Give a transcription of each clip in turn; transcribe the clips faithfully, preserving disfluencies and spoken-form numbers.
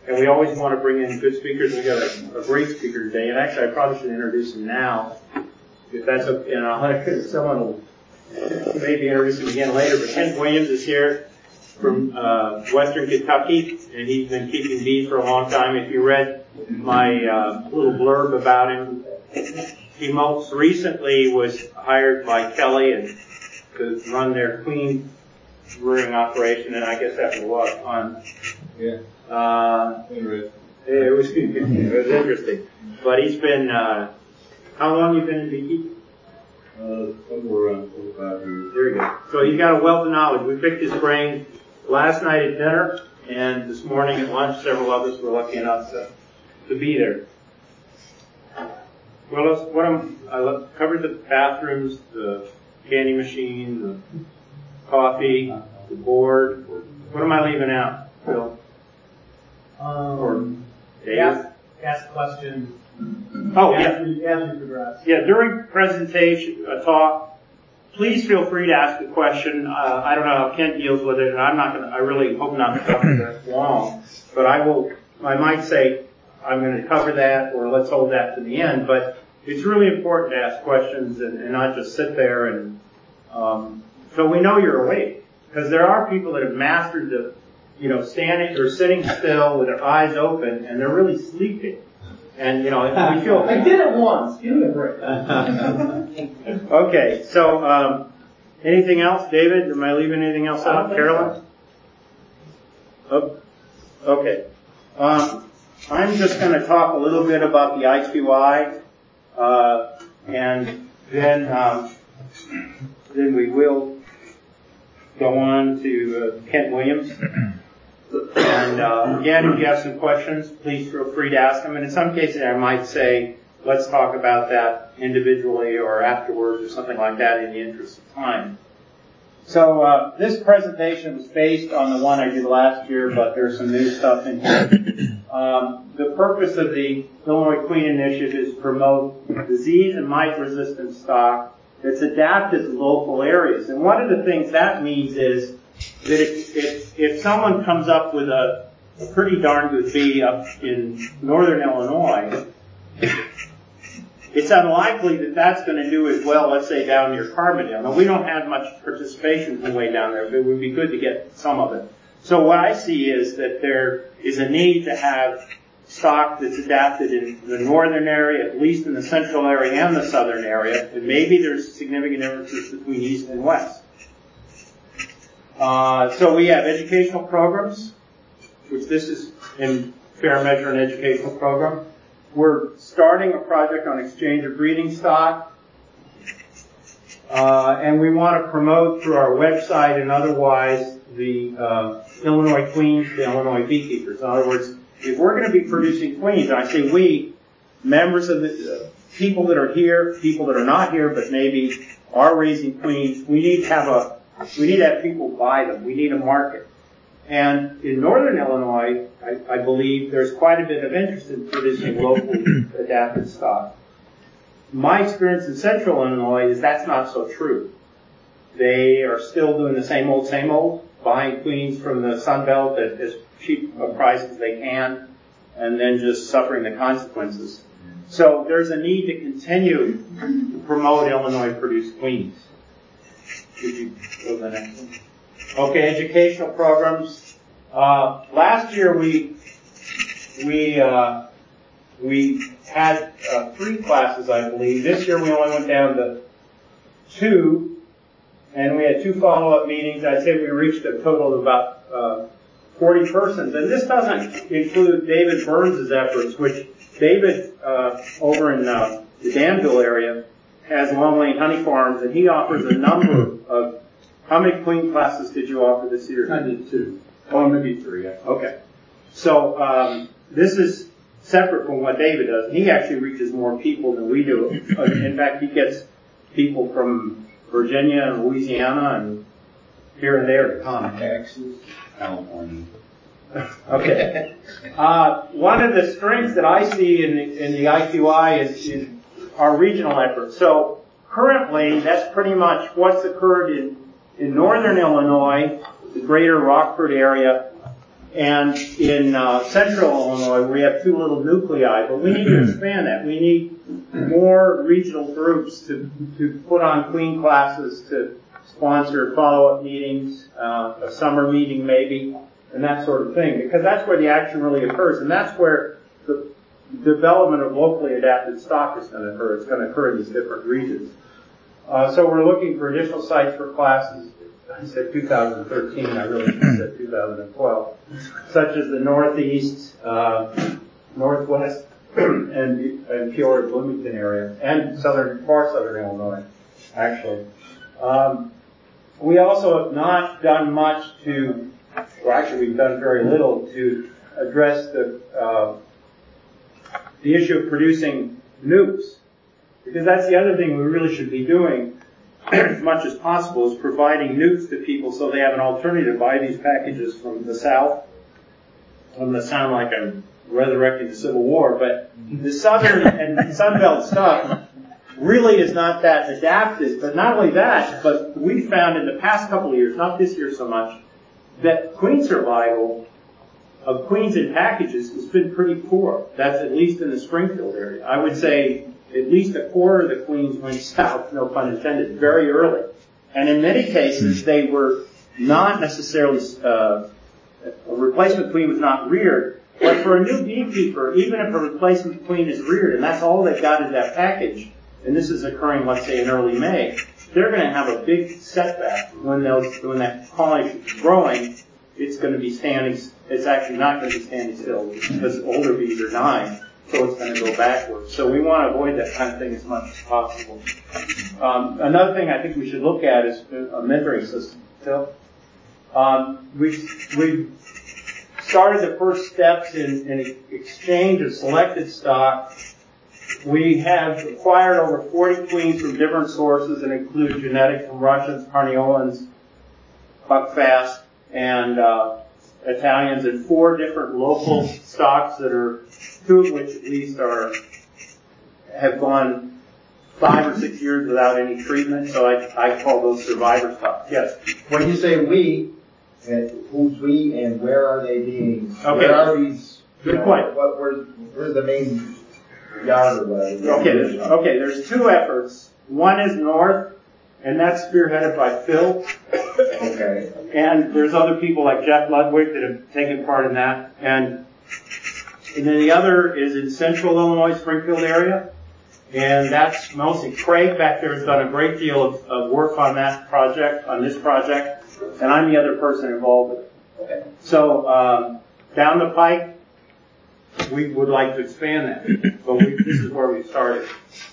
and we always want to bring in good speakers. We got a, a great speaker today, and actually I probably should introduce him now, if that's okay. And I'll, someone will maybe introduce him again later. But Kent Williams is here from uh, Western Kentucky, and he's been keeping bees for a long time. If you read my uh, little blurb about him, he most recently was hired by Kelly and to run their queen brewing operation, and I guess that was a lot of fun. Yeah. Uh, it was it was interesting. But he's been uh, how long you been in beekeeping? Uh, somewhere around forty-five years. There you go. So you got a wealth of knowledge. We picked his brain last night at dinner, and this morning at lunch, several of us were lucky enough to, to be there. Well, let's, what I'm, I covered the bathrooms, the candy machine, the coffee, the board. What am I leaving out, Phil? Um, or Dave? Ask, ask questions. Oh, as yeah. We, as we progress. Yeah, during presentation, a talk, please feel free to ask a question. Uh, I don't know how Kent deals with it, and I'm not going to, I really hope not to cover that long, but I will, I might say, I'm going to cover that, or let's hold that to the end, but it's really important to ask questions and, and not just sit there and, um, so we know you're awake. Because there are people that have mastered the, you know, standing or sitting still with their eyes open, and they're really sleeping. And, you know, we feel... I did it once. Give me a break. Okay, so, um, anything else, David? Am I leaving anything else out? Carolyn? Oh, okay. Um, I'm just going to talk a little bit about the I Q I, uh, and then, um, then we will go on to uh, Kent Williams. And uh, again, if you have some questions, please feel free to ask them. And in some cases, I might say, let's talk about that individually or afterwards or something like that in the interest of time. So uh, this presentation was based on the one I did last year, but there's some new stuff in here. Um, the purpose of the Illinois Queen Initiative is to promote disease and mite-resistant stock that's adapted to local areas. And one of the things that means is that if, if, if someone comes up with a, a pretty darn good bee up in northern Illinois, it's unlikely that that's going to do as well, let's say, down near Carbondale. Now, we don't have much participation from way down there, but it would be good to get some of it. So what I see is that there is a need to have stock that's adapted in the northern area, at least in the central area and the southern area, and maybe there's significant differences between east and west. Uh, so we have educational programs, which this is in fair measure an educational program. We're starting a project on exchange of breeding stock, uh, and we want to promote through our website and otherwise the uh, Illinois queens to Illinois beekeepers. In other words, if we're going to be producing queens, and I say we, members of the uh, people that are here, people that are not here but maybe are raising queens, we need to have a we need to have people buy them. We need a market. And in northern Illinois, I, I believe there's quite a bit of interest in producing locally adapted stock. My experience in central Illinois is that's not so true. They are still doing the same old, same old, buying queens from the Sun Belt at as cheap a price as they can, and then just suffering the consequences. So there's a need to continue to promote Illinois-produced queens. Would you go to the next one? Okay, educational programs. Uh, last year we we uh, we had uh, three classes, I believe. This year we only went down to two, and we had two follow-up meetings. I'd say we reached a total of about uh, forty persons, and this doesn't include David Burns' efforts, which David uh, over in uh, the Danville area has Long Lane Honey Farms, and he offers a number of. How many queen classes did you offer this year? I did two. Oh, maybe three. Yeah. Okay. So um, this is separate from what David does. And he actually reaches more people than we do. In fact, he gets people from Virginia and Louisiana and here and there. Tom, Texas, California. Okay. Uh, one of the strengths that I see in the, in the I Q I is, is our regional efforts. So currently, that's pretty much what's occurred in, in northern Illinois, the greater Rockford area, and in uh, central Illinois, we have two little nuclei, but we need to expand that. We need more regional groups to, to put on Queen classes, to sponsor follow-up meetings, uh, a summer meeting maybe, and that sort of thing, because that's where the action really occurs, and that's where the development of locally adapted stock is going to occur. It's going to occur in these different regions. Uh, so we're looking for additional sites for classes. I said two thousand thirteen, I really said two thousand twelve, such as the Northeast, uh, Northwest, and, and Peoria, Bloomington area, and southern, far southern Illinois, actually. Um, we also have not done much to, well, actually we've done very little to address the uh, the issue of producing nukes, because that's the other thing we really should be doing as much as possible, is providing nukes to people so they have an alternative to buy these packages from the South. I'm going to sound like I'm resurrecting the Civil War, but the Southern and Sunbelt stuff really is not that adapted. But not only that, but we found in the past couple of years, not this year so much, that queen survival of queens in packages has been pretty poor. That's at least in the Springfield area. I would say at least a quarter of the queens went south, no pun intended, very early. And in many cases, they were not necessarily, uh, a replacement queen was not reared. But for a new beekeeper, even if a replacement queen is reared, and that's all they've got is that package, and this is occurring, let's say, in early May, they're going to have a big setback when those, when that colony is growing. It's going to be standing, it's actually not going to be standing still because older bees are dying, so it's going to go backwards. So we want to avoid that kind of thing as much as possible. Um, another thing I think we should look at is a mentoring system. So, um, we we started the first steps in, in exchange of selected stock. We have acquired over forty queens from different sources and include genetics from Russians, Carniolans, Buckfast, and uh, Italians, and four different local stocks that are, two of which at least are, have gone five or six years without any treatment, so I, I call those survivor stocks. Yes? When you say we, and who's we and where are they being, Okay. where are these, Good you know, point. What, where's, where's the main yard or whatever? Okay, there's, okay, there's two efforts. One is north, and that's spearheaded by Phil. Okay. And there's other people like Jeff Ludwig that have taken part in that. And, and then the other is in central Illinois, Springfield area. And that's mostly Craig back there has done a great deal of, of work on that project, on this project. And I'm the other person involved with it. Okay. So um, down the pike, we would like to expand that. But we, this is where we started.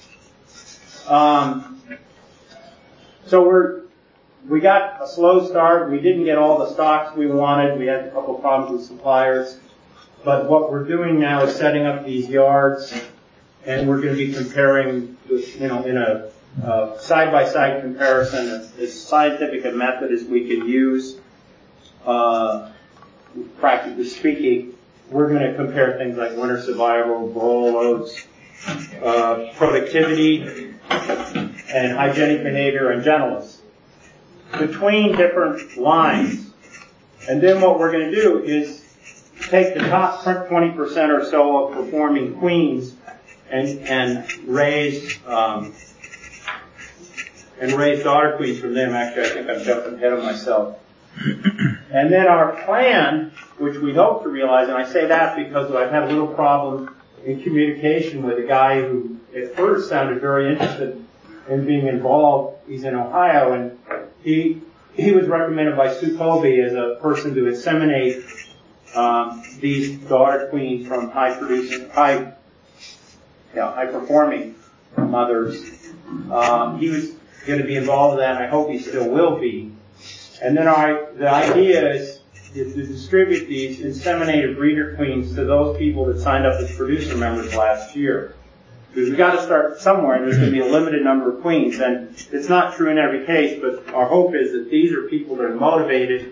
Um, so we're we got a slow start. We didn't get all the stocks we wanted. We had a couple of problems with suppliers. But what we're doing now is setting up these yards, and we're going to be comparing, you know, in a uh, side-by-side comparison, as scientific a method as we can use. Uh, practically speaking, we're going to compare things like winter survival, varroa loads, uh, productivity, and hygienic behavior and gentleness between different lines. And then what we're going to do is take the top twenty percent or so of performing queens and, and raise, um, and raise daughter queens from them. Actually, I think I'm jumping ahead of myself. And then our plan, which we hope to realize, and I say that because I've had a little problem in communication with a guy who at first sounded very interested in being involved. He's in Ohio, and he he was recommended by Sue Colby as a person to inseminate um, these daughter queens from high producing, high, yeah, high performing mothers. Um, he was going to be involved in that, and I hope he still will be. And then our the idea is, is to distribute these inseminated breeder queens to those people that signed up as producer members last year. Because we've got to start somewhere, and there's going to be a limited number of queens. And it's not true in every case, but our hope is that these are people that are motivated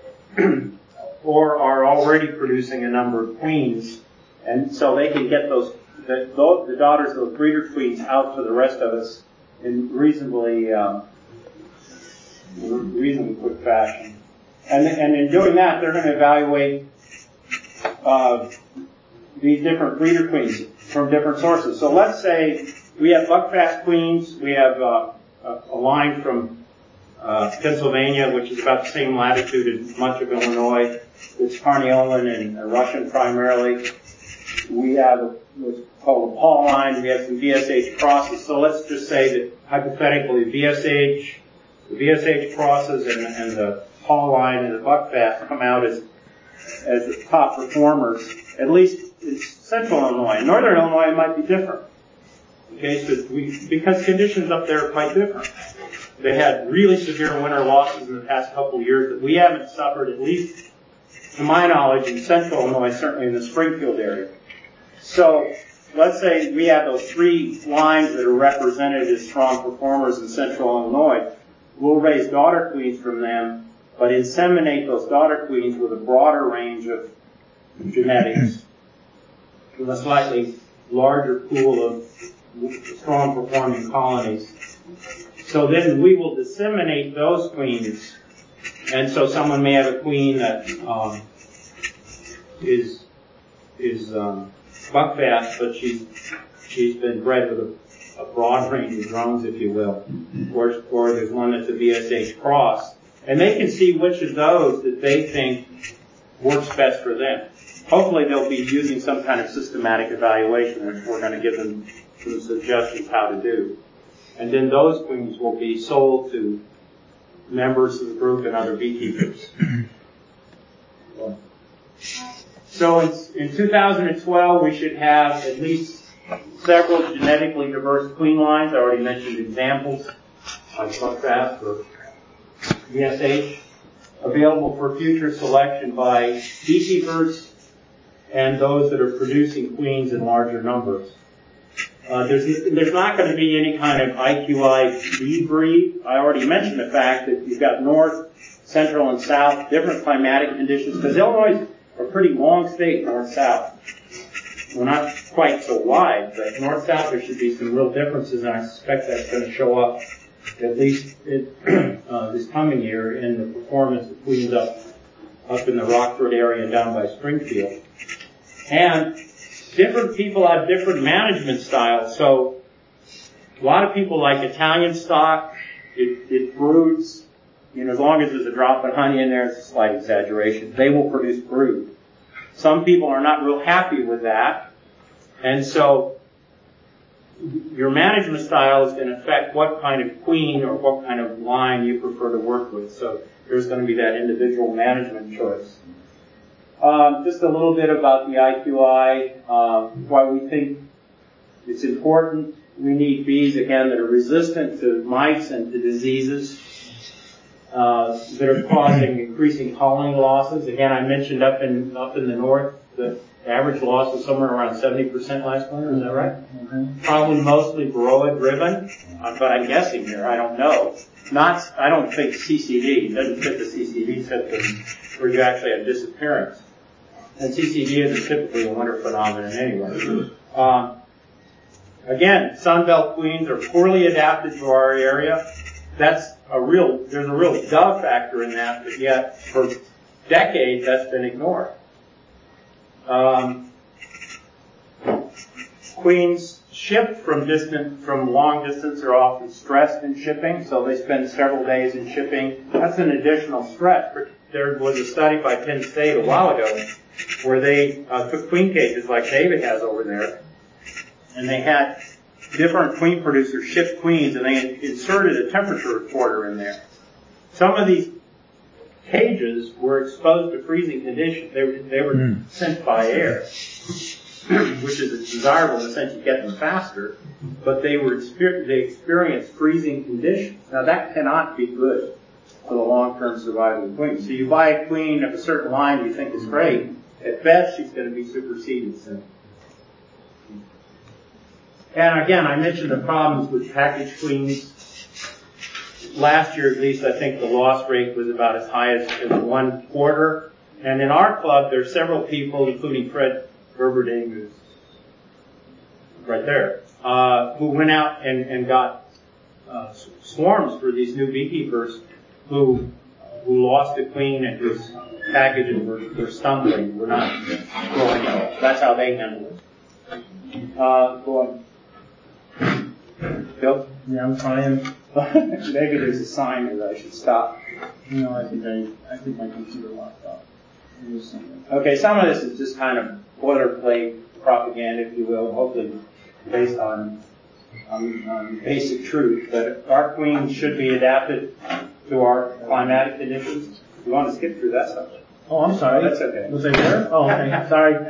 or are already producing a number of queens, and so they can get those the, the daughters of those breeder queens out to the rest of us in reasonably um, reasonably quick fashion. And and in doing that, they're going to evaluate uh, these different breeder queens from different sources. So let's say we have buckfast queens. We have uh, a, a line from uh, Pennsylvania, which is about the same latitude as much of Illinois. It's Carniolan and uh, Russian primarily. We have what's called a Paul line. We have some V S H crosses. So let's just say that hypothetically V S H, the V S H crosses and, and the Paul line and the buckfast come out as as the top performers, at least in central Illinois. Northern Illinois might be different. Okay, so we, because conditions up there are quite different. They had really severe winter losses in the past couple of years that we haven't suffered, at least to my knowledge, in central Illinois, certainly in the Springfield area. So let's say we have those three lines that are represented as strong performers in central Illinois. We'll raise daughter queens from them, but inseminate those daughter queens with a broader range of genetics from a slightly larger pool of strong performing colonies. So then we will disseminate those queens. And so someone may have a queen that um, is is um, buckfast, but she's she's been bred with a, a broad range of drones, if you will. Or, or there's one that's a V S H cross. And they can see which of those that they think works best for them. Hopefully they'll be using some kind of systematic evaluation, which we're going to give them some suggestions how to do. And then those queens will be sold to members of the group and other beekeepers. So in, in two thousand twelve, we should have at least several genetically diverse queen lines. I already mentioned examples like buckfast or V S H, available for future selection by beekeepers and those that are producing queens in larger numbers. Uh, there's, there's not going to be any kind of I Q I bee breed. I already mentioned the fact that you've got north, central, and south, different climatic conditions, because Illinois is a pretty long state, north-south. Well, not quite so wide, but north-south there should be some real differences, and I suspect that's going to show up at least it, uh, this coming year in the performance of queens up, up in the Rockford area and down by Springfield. And different people have different management styles. So a lot of people like Italian stock. It, it broods. You know, as long as there's a drop of honey in there, it's a slight exaggeration. They will produce brood. Some people are not real happy with that. And so your management style is going to affect what kind of queen or what kind of line you prefer to work with. So there's going to be that individual management choice. Um, just a little bit about the I Q I, um, why we think it's important. We need bees, again, that are resistant to mites and to diseases uh, that are causing increasing colony losses. Again, I mentioned up in up in the north, the average loss was somewhere around seventy percent last winter. Is that right? Mm-hmm. Probably mostly Varroa driven, uh, but I'm guessing here. I don't know. Not, I don't think C C D. It doesn't fit the C C D symptom where you actually have disappearance. And C C D is typically a winter phenomenon anyway. Um, again, Sunbelt queens are poorly adapted to our area. That's a real, there's a real dove factor in that, but yet for decades that's been ignored. Um, queens shipped from distant, from long distance are often stressed in shipping, so they spend several days in shipping. That's an additional stress. There was a study by Penn State a while ago where they uh, took queen cages like David has over there, and they had different queen producers ship queens, and they inserted a temperature recorder in there. Some of these cages were exposed to freezing conditions. They were, they were mm. sent by air, which is desirable in the sense you get them faster, but they were they experienced freezing conditions. Now that cannot be good for the long-term survival of queens. So you buy a queen of a certain line you think is great. At best, she's going to be superseded soon. And again, I mentioned the problems with package queens. Last year, at least, I think the loss rate was about as high as, as one quarter. And in our club, there are several people, including Fred Gerberding, who's right there, uh, who went out and, and got uh, swarms for these new beekeepers who who lost a queen and whose packages were, were stumbling, were not going at all. That's how they handle it. Uh, go on. Bill? Yeah, I'm trying. Maybe there's a sign that I should stop. No, I think I, I think my computer locked up. Okay, some of this is just kind of boilerplate propaganda, if you will, hopefully based on, on, on basic truth. But our queens should be adapted to our climatic conditions. You want to skip through that stuff? Oh, I'm sorry. That's okay. Was I there? Oh, okay. Sorry.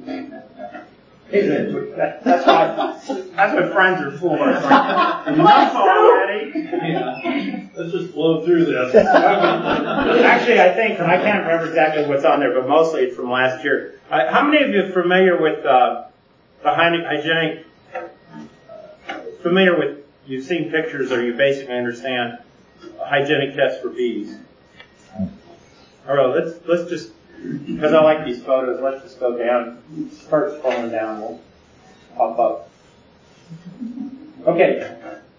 That's why. That's what friends are for. Enough already. Yeah. Let's just blow through this. Actually, I think I can't remember exactly what's on there, but mostly it's from last year. Uh, how many of you are familiar with uh, the hygienic? Familiar with? You've seen pictures, or you basically understand hygienic tests for bees. All right, let's let's just. Because I like these photos, let's just go down. Start scrolling down. We'll pop up. Okay.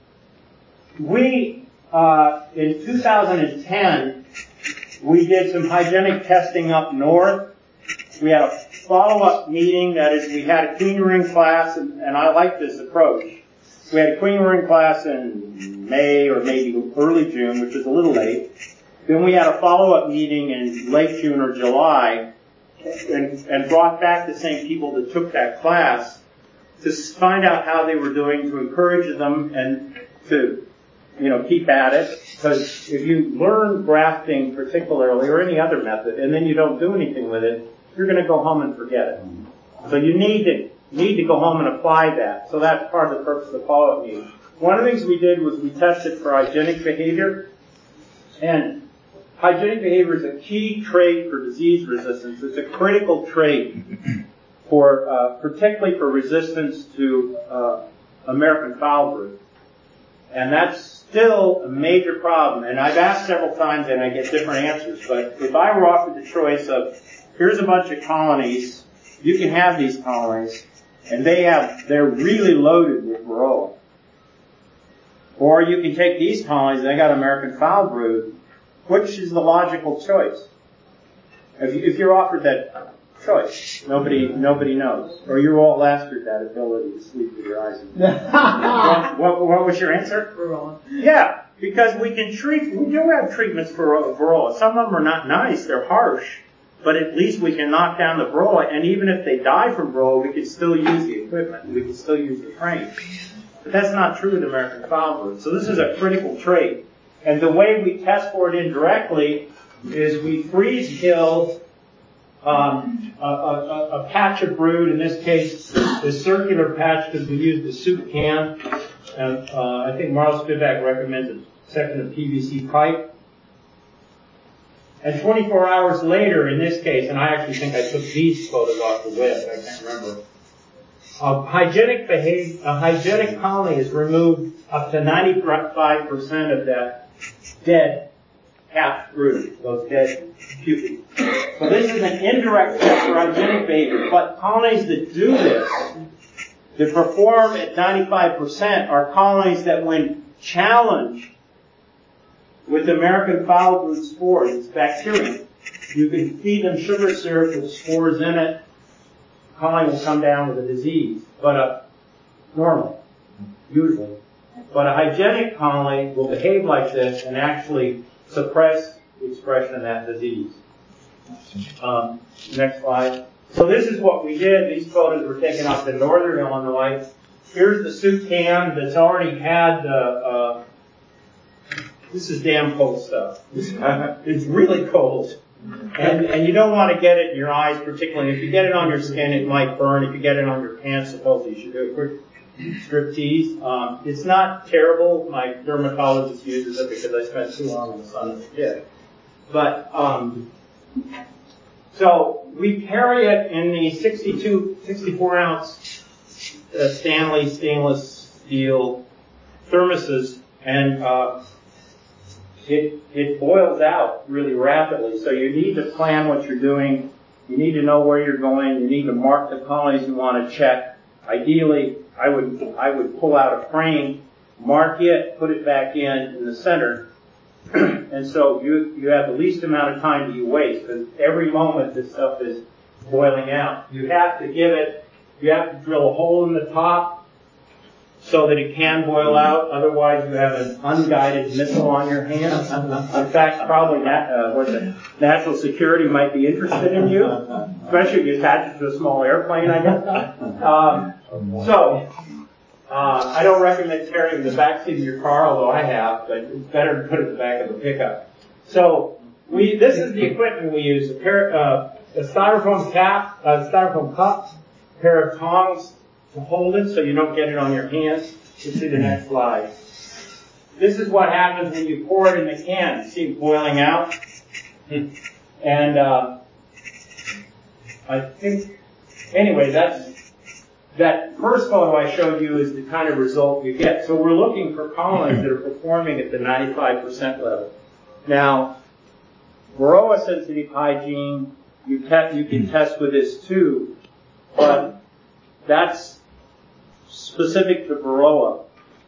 We, uh, in two thousand ten, we did some hygienic testing up north. We had a follow-up meeting. That is, we had a clean room class, and, and I like this approach. We had a clean room class in May or maybe early June, which is a little late. Then we had a follow-up meeting in late June or July and, and brought back the same people that took that class to find out how they were doing, to encourage them and to, you know, keep at it. Because if you learn grafting particularly or any other method and then you don't do anything with it, you're going to go home and forget it. So you need to, need to go home and apply that. So that's part of the purpose of the follow-up meeting. One of the things we did was we tested for hygienic behavior. And hygienic behavior is a key trait for disease resistance. It's a critical trait for, uh, particularly for resistance to uh, American foul brood. And that's still a major problem. And I've asked several times and I get different answers. But if I were offered the choice of, here's a bunch of colonies, you can have these colonies, and they have, they're really loaded with Varroa. Or you can take these colonies, they got American foul brood. Which is the logical choice? If, you, if you're offered that choice, nobody nobody knows. Or you're all after that ability to sleep with your eyes open. what, what, what was your answer? Varroa. Yeah, because we can treat, we do have treatments for Varroa. Some of them are not nice, they're harsh, but at least we can knock down the Varroa, and even if they die from Varroa, we can still use the equipment, we can still use the frame. But that's not true with American foul brood. So this is a critical trait. And the way we test for it indirectly is we freeze kill um, a, a, a patch of brood. In this case, this circular patch, because we used the soup can. And uh, I think Marl Spivak recommends a section of P V C pipe. And twenty-four hours later, in this case, and I actually think I took these photos off the web, I can't remember. A hygienic behavior, a hygienic colony is removed up to ninety-five percent of that dead calf brood, those dead pupae. So this is an indirect test for hygienic behavior. But colonies that do this, that perform at ninety-five percent, are colonies that, when challenged with American foul brood spores, it's bacterium, you can feed them sugar syrup with spores in it, the colony will come down with a disease. But a normal, usually. But a hygienic colony will behave like this and actually suppress the expression of that disease. Um, next slide. So this is what we did. These photos were taken up in northern Illinois. Here's the soup can that's already had the, uh, this is damn cold stuff. It's really cold. And, and you don't want to get it in your eyes, particularly. If you get it on your skin, it might burn. If you get it on your pants, supposedly you should do a quick strip tease. Um, it's not terrible. My dermatologist uses it because I spent too long in the sun as a kid. But, um, so we carry it in the sixty-two, sixty-four ounce uh, Stanley stainless steel thermoses, and uh, it it boils out really rapidly. So you need to plan what you're doing. You need to know where you're going. You need to mark the colonies you want to check. Ideally, I would I would pull out a frame, mark it, put it back in in the center, And so you, you have the least amount of time that you waste, because every moment this stuff is boiling out. You have to give it, you have to drill a hole in the top so that it can boil out. Otherwise, you have an unguided missile on your hands. In fact, probably nat- uh, what's it? National Security might be interested in you, especially if you attach it to a small airplane, I guess. Um, so, uh, I don't recommend carrying the back seat of your car, although I have, but it's better to put it in the back of the pickup. So, we this is the equipment we use: a pair, uh, a styrofoam cap, a styrofoam cup, a pair of tongs to hold it so you don't get it on your hands. You see the next slide. This is what happens when you pour it in the can. See it boiling out? And uh, I think, anyway, that's that first photo I showed you is the kind of result you get. So we're looking for colonies that are performing at the ninety-five percent level. Now, Varroa sensitive hygiene, you, te- you can test with this too, but that's specific to Varroa.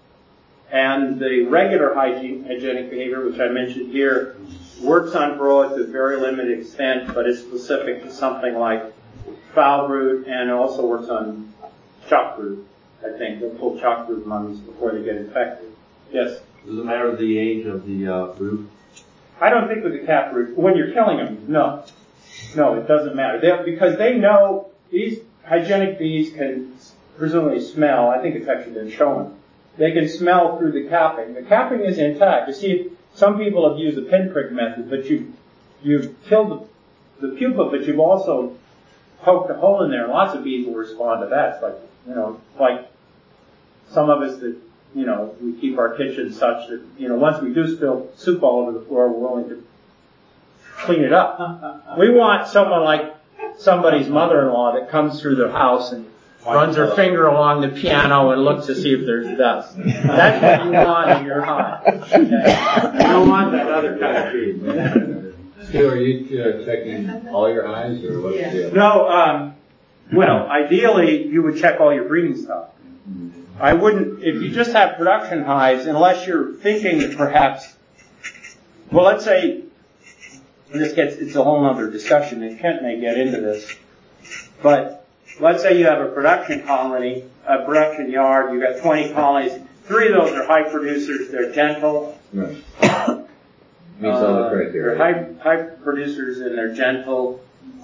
And the regular hygiene, hygienic behavior, which I mentioned here, works on Varroa to a very limited extent, but is specific to something like foul brood, and it also works on chalk brood, I think. They'll pull chalk brood mummies before they get infected. Yes? Does it matter the age of the uh, brood? I don't think with the cap brood, when you're killing them, no. No, it doesn't matter. They, because they know these hygienic bees can presumably smell. I think it's actually been shown. They can smell through the capping. The capping is intact. You see, some people have used the pinprick method, but you, you've killed the, the pupa, but you've also poked a hole in there. Lots of bees will respond to that. It's like, you know, like some of us that, you know, we keep our kitchen such that, you know, once we do spill soup all over the floor, we're willing to clean it up. We want someone like somebody's mother-in-law that comes through the house and runs her finger along the piano and looks to see if there's dust. That's what you want in your hive. Okay? You don't want that other kind of bee. So are you uh, checking all your hives, or what's the deal? No, um, well, ideally, you would check all your breeding stock. I wouldn't, if you just have production hives, unless you're thinking that perhaps, well, let's say, this gets, it's a whole other discussion, and Kent may get into this, but let's say you have a production colony, a production yard, you've got twenty colonies, three of those are high producers, they're gentle. Right. Meets all the criteria. They're high, high producers and they're gentle.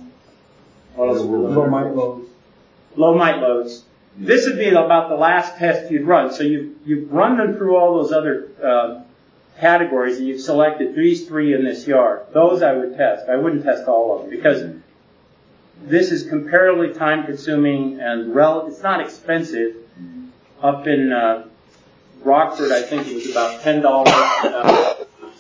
What else? Low mite loads. Low mite loads. This would be about the last test you'd run. So you, you've run them through all those other uh, categories, and you've selected these three in this yard. Those I would test. I wouldn't test all of them, because this is comparatively time-consuming and rel- it's not expensive. Up in uh, Rockford, I think it was about ten dollars uh,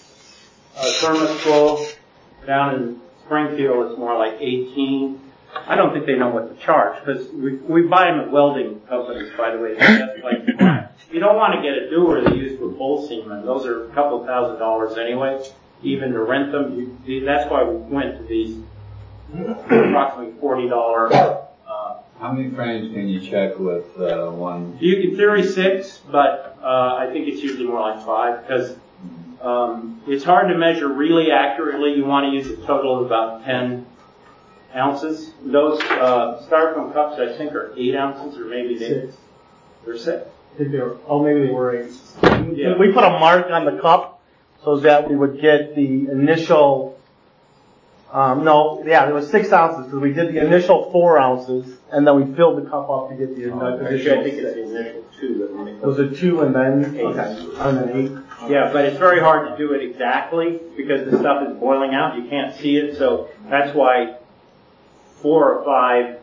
a thermos full. Down in Springfield, it's more like eighteen dollars. I don't think they know what to charge, because we, we buy them at welding companies, by the way. That's like, you don't want to get a doer they use for bull semen. Those are a couple thousand dollars anyway, even to rent them. You, that's why we went to these approximately forty dollars. Uh, How many frames can you check with uh, one? you can theory six, but uh, I think it's usually more like five, because um, it's hard to measure really accurately. You want to use a total of about ten ounces. Those uh, styrofoam cups, I think, are eight ounces, or maybe they, Six. they're six. I think they were, oh, maybe they were eight. Yeah. We put a mark on the cup so that we would get the initial, um, no, yeah, it was six ounces because we did the initial four ounces and then we filled the cup up to get the Actually, additional I think it's six. the initial two that we make. Was it two and then? Eight. Okay, and then eight. Yeah, but it's very hard to do it exactly because the stuff is boiling out. You can't see it, so that's why four or five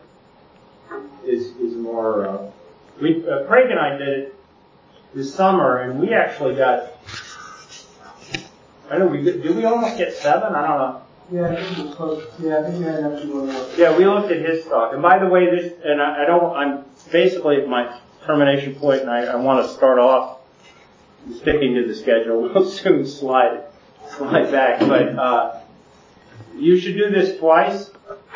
is is more. Uh, we uh, Craig and I did it this summer, and we actually got. I don't know. We did, did we almost get seven? I don't know. Yeah, I think it was close. Yeah, I think we had enough to go more. Yeah, we looked at his stock, and by the way, this and I, I don't. I'm basically at my termination point, and I, I want to start off sticking to the schedule. We'll soon slide slide back, but uh, you should do this twice.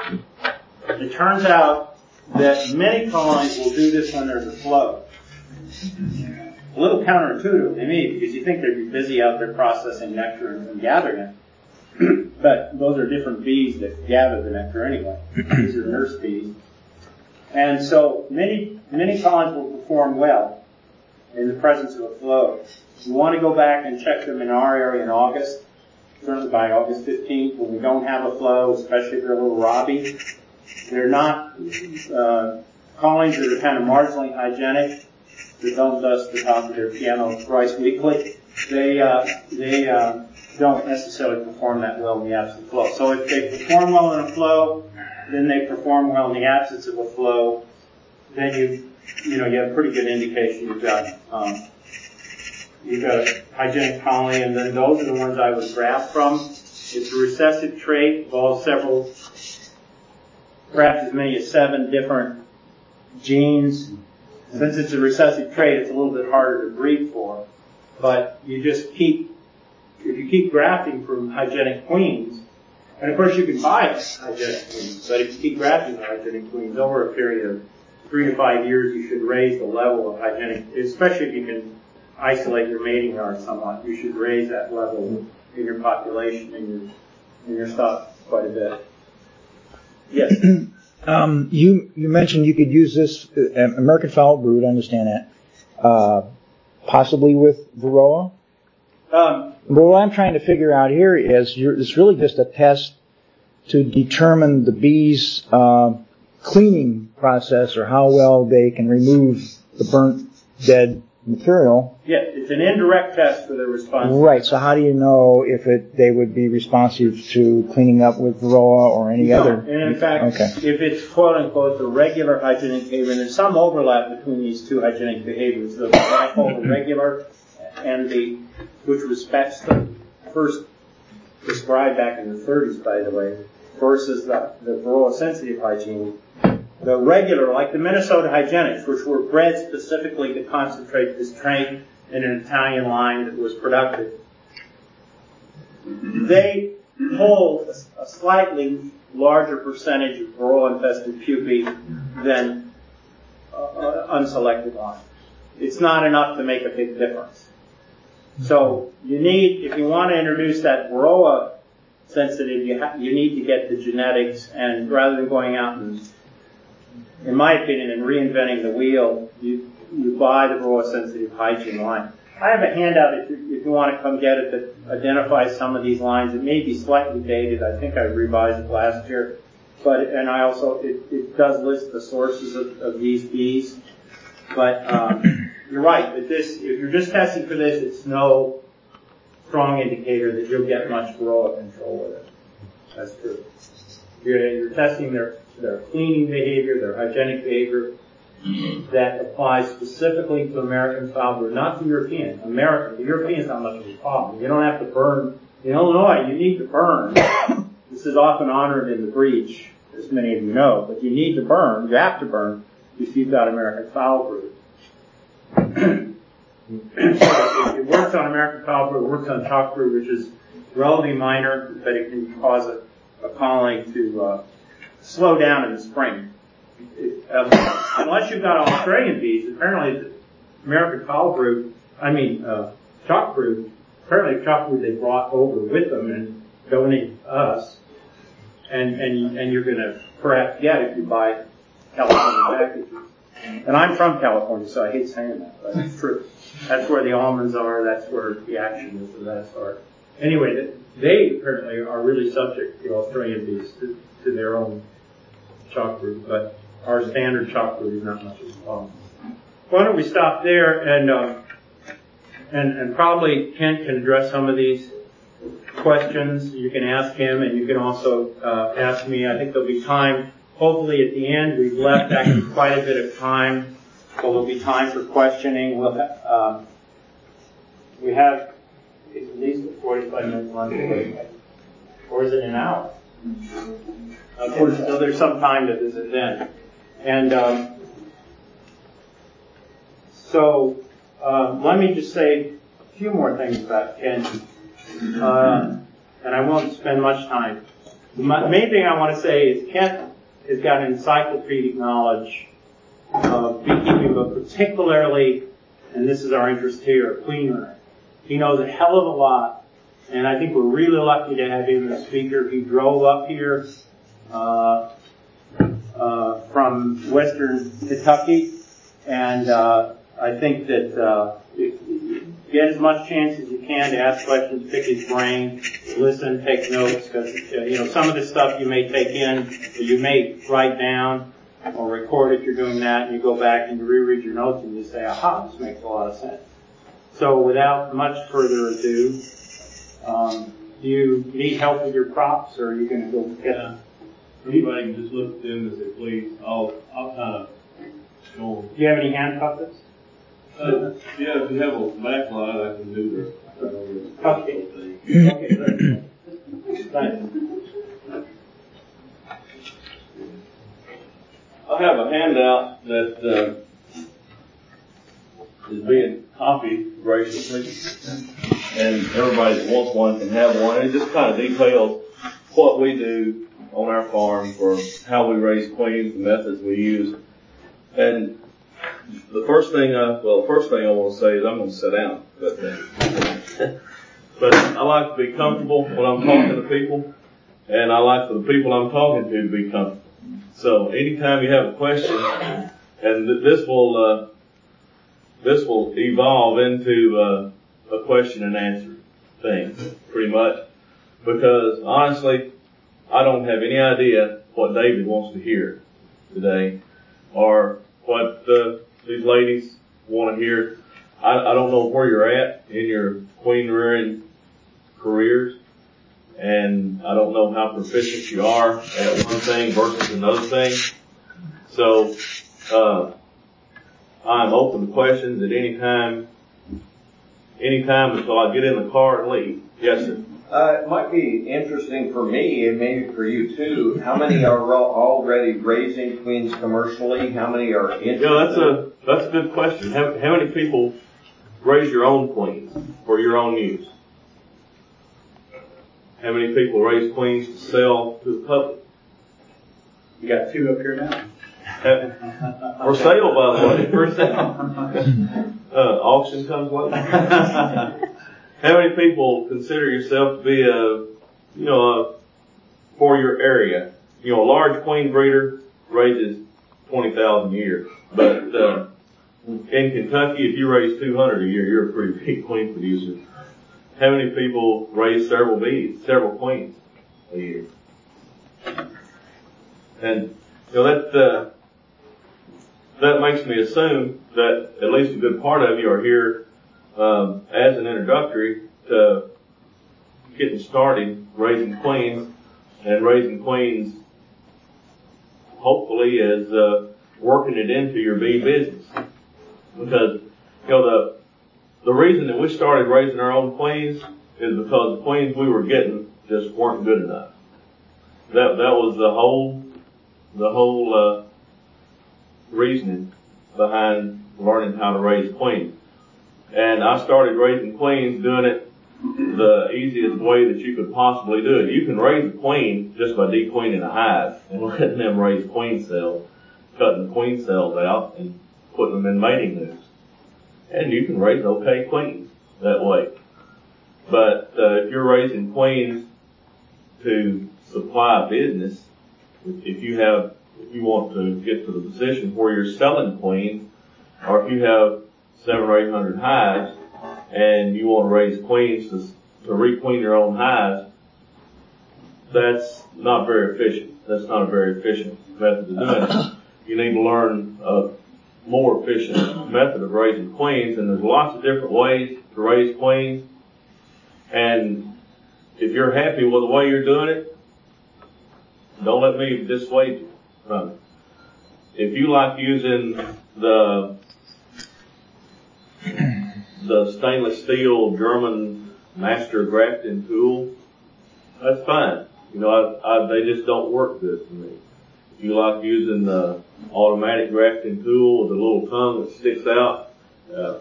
It turns out that many colonies will do this when there's a flow. a little counterintuitive to me because you think they'd be busy out there processing nectar and, and gathering it. But those are different bees that gather the nectar anyway. These are nurse bees. And so many, many colonies will perform well in the presence of a flow. You want to go back and check them in our area in August, certainly by August fifteenth, when we don't have a flow, especially if they're a little robby. They're not uh, colonies that are kind of marginally hygienic, that don't dust the top of their piano thrice weekly. They uh, they uh, don't necessarily perform that well in the absence of flow. So if they perform well in a flow, then they perform well in the absence of a flow, then you you know you have a pretty good indication you've got um, you've got a hygienic colony, and then those are the ones I would graft from. It's a recessive trait, involves several, perhaps as many as seven different genes. Since it's a recessive trait, it's a little bit harder to breed for. But you just keep, if you keep grafting from hygienic queens, and of course you can buy hygienic queens, but if you keep grafting from hygienic queens over a period of three to five years, you should raise the level of hygienic, especially if you can isolate your mating yard somewhat. You should raise that level in your population, in your, in your stock quite a bit. Yes? Um, you you mentioned you could use this uh, American foul brood. I understand that. Uh, possibly with Varroa. Um, but what I'm trying to figure out here is you're, it's really just a test to determine the bees' uh, cleaning process or how well they can remove the burnt, dead material. yeah, it's an indirect test for the response. Right. So how do you know if it they would be responsive to cleaning up with Varroa or any No, other? and in fact, okay. if it's quote unquote the regular hygienic behavior, and there's some overlap between these two hygienic behaviors, the what I call the regular and the, which was first prescribed back in the thirties, by the way, versus the, the Varroa sensitive hygiene. The regular, like the Minnesota hygienics, which were bred specifically to concentrate this trait in an Italian line that was productive, they hold a, a slightly larger percentage of Varroa-infested pupae than uh, uh, unselected lines. It's not enough to make a big difference. So you need, if you want to introduce that Varroa sensitive, you, ha- you need to get the genetics, and rather than going out and, in my opinion, and reinventing the wheel, you, you buy the Varroa sensitive hygiene line. I have a handout if you, if you want to come get it that identifies some of these lines. It may be slightly dated. I think I revised it last year. But, and I also, it, it does list the sources of, of these bees. But, um, you're right, that this, if you're just testing for this, it's no strong indicator that you'll get much Varroa control with it. That's true. You're, you're testing their, their cleaning behavior, their hygienic behavior, that applies specifically to American foul brood, not to European. American, the European's not much of a problem. You don't have to burn. In Illinois, you need to burn. This is often honored in the breech, as many of you know, but you need to burn, you have to burn, if you've got American foul brood. So it works on American foul brood, it works on chalk brood, which is relatively minor, but it can cause a, a colony to uh, slow down in the spring. It, um, unless you've got Australian bees, apparently the American foul brood, I mean uh, chalk brood, apparently chalk brood they brought over with them and donated to us, and and and you're going to perhaps get if you buy California packages. And I'm from California, so I hate saying that, but it's true. That's where the almonds are. That's where the action is of that sort. Anyway, they apparently are really subject, the Australian bees, to, to their own chalk brood, but our standard chalk brood is not much of a problem. Why don't we stop there, and uh, and and probably Kent can address some of these questions. You can ask him, and you can also uh, ask me. I think there'll be time. Hopefully, at the end, we've left actually quite a bit of time, so there'll be time for questioning. We'll ha- um, we have at least a forty-five minute lunch, or is it an hour? Okay, so there's some time to visit then. And um, so uh, let me just say a few more things about Ken, uh, and I won't spend much time. The main thing I want to say is Kent has got encyclopedic knowledge of beekeeping, but particularly and this is our interest here, a clean room. He knows a hell of a lot, and I think we're really lucky to have him as speaker. He drove up here uh, uh, from Western Kentucky, and uh, I think that uh, get as much chance as you can to ask questions, pick his brain, listen, take notes, because you know some of the stuff you may take in, or you may write down or record if you're doing that, and you go back and you reread your notes and you say, aha, this makes a lot of sense. So without much further ado, um, do you need help with your props, or are you going to go get them? Anybody can just look at them as they please. I'll, I'll kind of show them. Do you have any hand puppets? Uh, yeah, if you have a backlight, I can do the. Okay. Okay, very Thanks. I have a handout that uh, is being copied graciously, and everybody that wants one can have one. It just kind of details what we do on our farm for how we raise queens, the methods we use. And the first thing I, well, the first thing I want to say is I'm going to sit down. But, uh, but I like to be comfortable when I'm talking to people, and I like for the people I'm talking to to be comfortable. So anytime you have a question, and th- this will uh, this will evolve into uh, a question and answer thing, pretty much, because honestly, I don't have any idea what David wants to hear today, or what uh, these ladies want to hear. I, I don't know where you're at in your queen rearing careers, and I don't know how proficient you are at one thing versus another thing. So, uh, I'm open to questions at any time, any time until I get in the car and leave. Yes, sir. Uh, it might be interesting for me, and maybe for you too. How many are already raising queens commercially? How many are interested? Yeah, that's a that's a good question. How, how many people raise your own queens for your own use? How many people raise queens to sell to the public? You got two up here now. For sale, by the way. For sale. Uh, auction comes later. How many people consider yourself to be a, you know, a, for your area? You know, a large queen breeder raises twenty thousand a year. But, uh, in Kentucky, if you raise two hundred a year, you're a pretty big queen producer. How many people raise several bees, several queens a year? And, you know, that, uh, that makes me assume that at least a good part of you are here Um, as an introductory to getting started raising queens, and raising queens hopefully is uh, working it into your bee business. Because, you know, the the reason that we started raising our own queens is because the queens we were getting just weren't good enough. That that was the whole the whole uh, reasoning behind learning how to raise queens. And I started raising queens doing it the easiest way that you could possibly do it. You can raise a queen just by dequeening a hive and letting them raise queen cells, cutting the queen cells out and putting them in mating nooks. And you can raise okay queens that way. But uh, if you're raising queens to supply a business, if you have, if you want to get to the position where you're selling queens, or if you have seven or eight hundred hives, and you want to raise queens to, to re-queen your own hives, that's not very efficient. That's not a very efficient method of doing it. You need to learn a more efficient method of raising queens, and there's lots of different ways to raise queens. And if you're happy with the way you're doing it, don't let me dissuade you from it. If you like using the the stainless steel German master grafting tool, that's fine. You know, I, I, they just don't work good for me. If you like using the automatic grafting tool with a little tongue that sticks out, uh,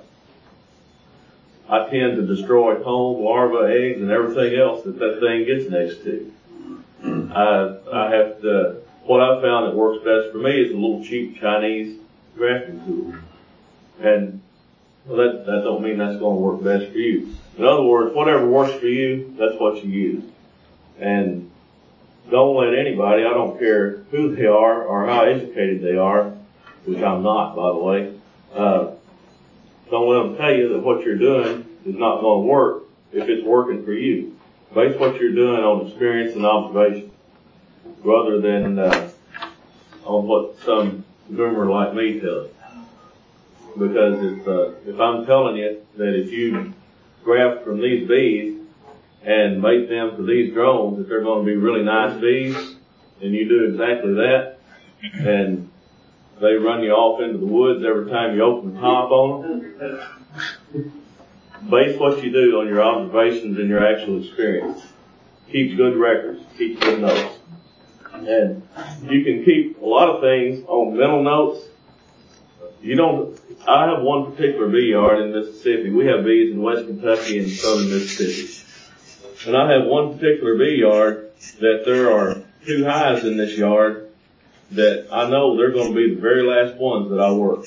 I tend to destroy comb, larvae, eggs, and everything else that that thing gets next to. I, I have to, what I've found that works best for me is a little cheap Chinese grafting tool. And Well, that, that don't mean that's going to work best for you. In other words, whatever works for you, that's what you use. And don't let anybody, I don't care who they are or how educated they are, which I'm not, by the way, uh, don't let them tell you that what you're doing is not going to work if it's working for you. Base what you're doing on experience and observation, rather than uh, on what some groomer like me tells you. Because if, uh, if I'm telling you that if you graft from these bees and mate them for these drones, that they're going to be really nice bees, and you do exactly that, and they run you off into the woods every time you open the top on them, base what you do on your observations and your actual experience. Keep good records. Keep good notes. And you can keep a lot of things on mental notes. You don't, I have one particular bee yard in Mississippi. We have bees in West Kentucky and southern Mississippi. And I have one particular bee yard that there are two hives in this yard that I know they're going to be the very last ones that I work.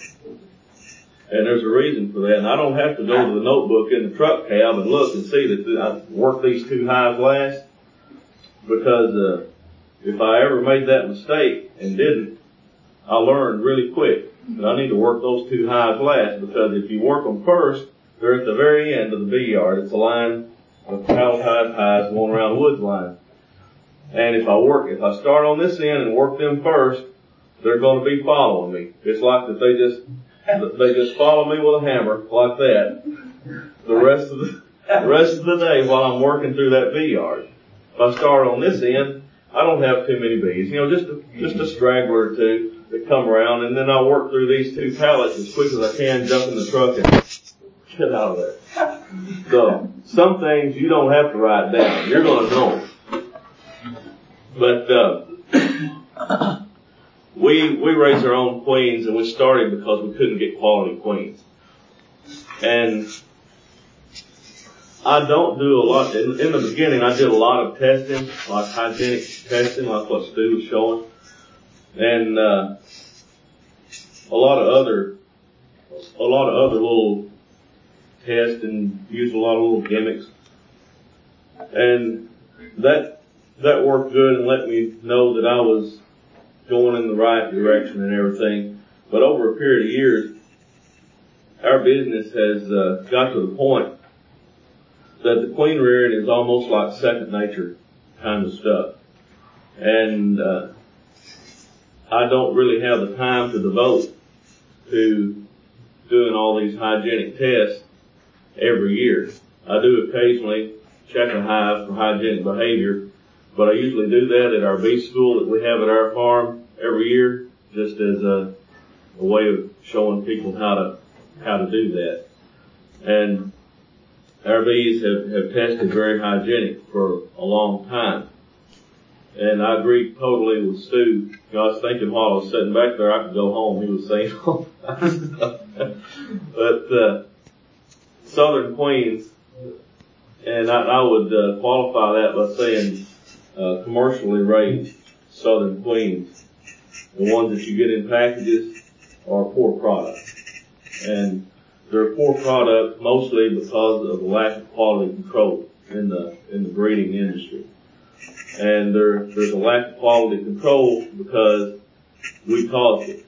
And there's a reason for that. And I don't have to go to the notebook in the truck cab and look and see that I worked these two hives last. Because uh, if I ever made that mistake and didn't, I learned really quick that I need to work those two hives last. Because if you work them first, they're at the very end of the bee yard. It's a line of palletized hives going around the woods line. And if I work, if I start on this end and work them first, they're going to be following me. It's like that they just they just follow me with a hammer like that the rest of the, the rest of the day while I'm working through that bee yard. If I start on this end, I don't have too many bees. You know, just a, just a straggler or two that come around, and then I work through these two pallets as quick as I can, jump in the truck and get out of there. So some things you don't have to write down. You're going to know them. But uh, we we raise our own queens, and we started because we couldn't get quality queens. And I don't do a lot. In, in the beginning, I did a lot of testing, like hygienic testing, like what Stu was showing, and uh, a lot of other a lot of other little tests, and used a lot of little gimmicks, and that. That worked good and let me know that I was going in the right direction and everything. But over a period of years, our business has uh, got to the point that the queen rearing is almost like second nature kind of stuff. And uh, I don't really have the time to devote to doing all these hygienic tests every year. I do occasionally check a hive for hygienic behavior, but I usually do that at our bee school that we have at our farm every year, just as a, a way of showing people how to how to do that. And our bees have, have tested very hygienic for a long time. And I agree totally with Stu. You know, I was thinking while I was sitting back there, I could go home. He was saying all that stuff. But uh, Southern Queens, and I, I would uh, qualify that by saying Uh, commercially raised Southern Queens. The ones that you get in packages are poor products. And they're poor products mostly because of the lack of quality control in the, in the breeding industry. And there, there's a lack of quality control because we caused it.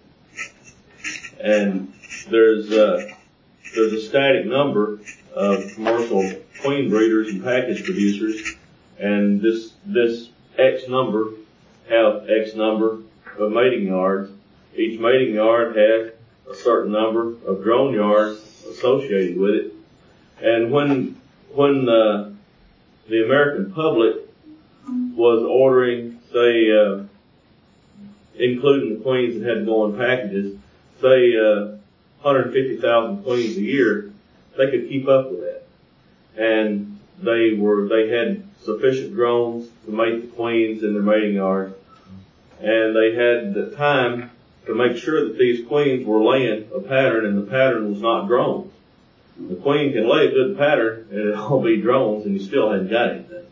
And there's, uh, there's a static number of commercial queen breeders and package producers, and this, this X number have X number of mating yards. Each mating yard has a certain number of drone yards associated with it. And when, when, uh, the American public was ordering, say, uh, including the queens that had to go in packages, say, uh, one hundred fifty thousand queens a year, they could keep up with that. And they were, they had sufficient drones to mate the queens in their mating yard. And they had the time to make sure that these queens were laying a pattern, and the pattern was not drones. The queen can lay a good pattern and it'll all be drones, and you still hadn't got anything.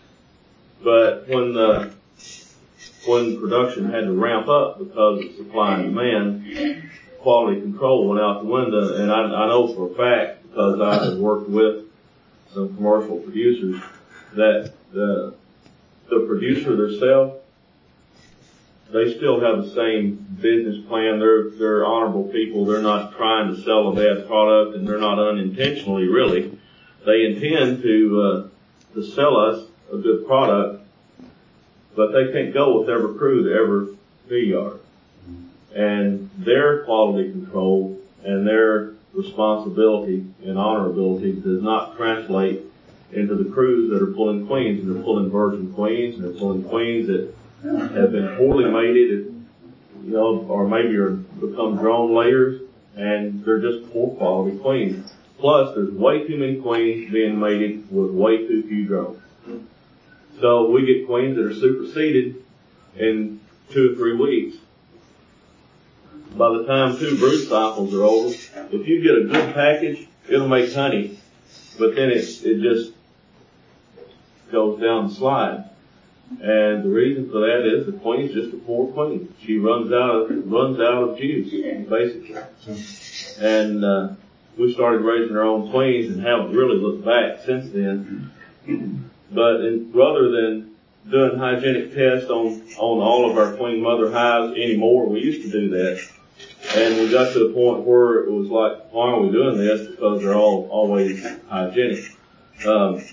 But when the, when production had to ramp up because of supply and demand, quality control went out the window, and I, I know for a fact, because I have worked with some commercial producers, that the, the producer themselves, they still have the same business plan. They're, they're honorable people. They're not trying to sell a bad product, and they're not unintentionally, really. They intend to, uh, to sell us a good product, but they can't go with every crew to every bee yard. And their quality control and their responsibility and honorability does not translate into the crews that are pulling queens, and they're pulling virgin queens, and they're pulling queens that have been poorly mated, you know, or maybe are become drone layers, and they're just poor quality queens. Plus, there's way too many queens being mated with way too few drones. So we get queens that are superseded in two or three weeks. By the time two brood cycles are over, if you get a good package, it'll make honey, but then it, it just goes down the slide. And the reason for that is the queen's just a poor queen. She runs out of, runs out of juice, basically. And, uh, we started raising our own queens and haven't really looked back since then. But in, rather than doing hygienic tests on, on all of our queen mother hives anymore, we used to do that. And we got to the point where it was like, why are we doing this? Because they're all always hygienic. Um,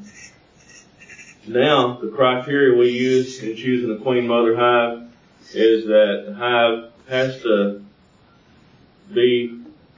now, the criteria we use in choosing a queen mother hive is that the hive has to be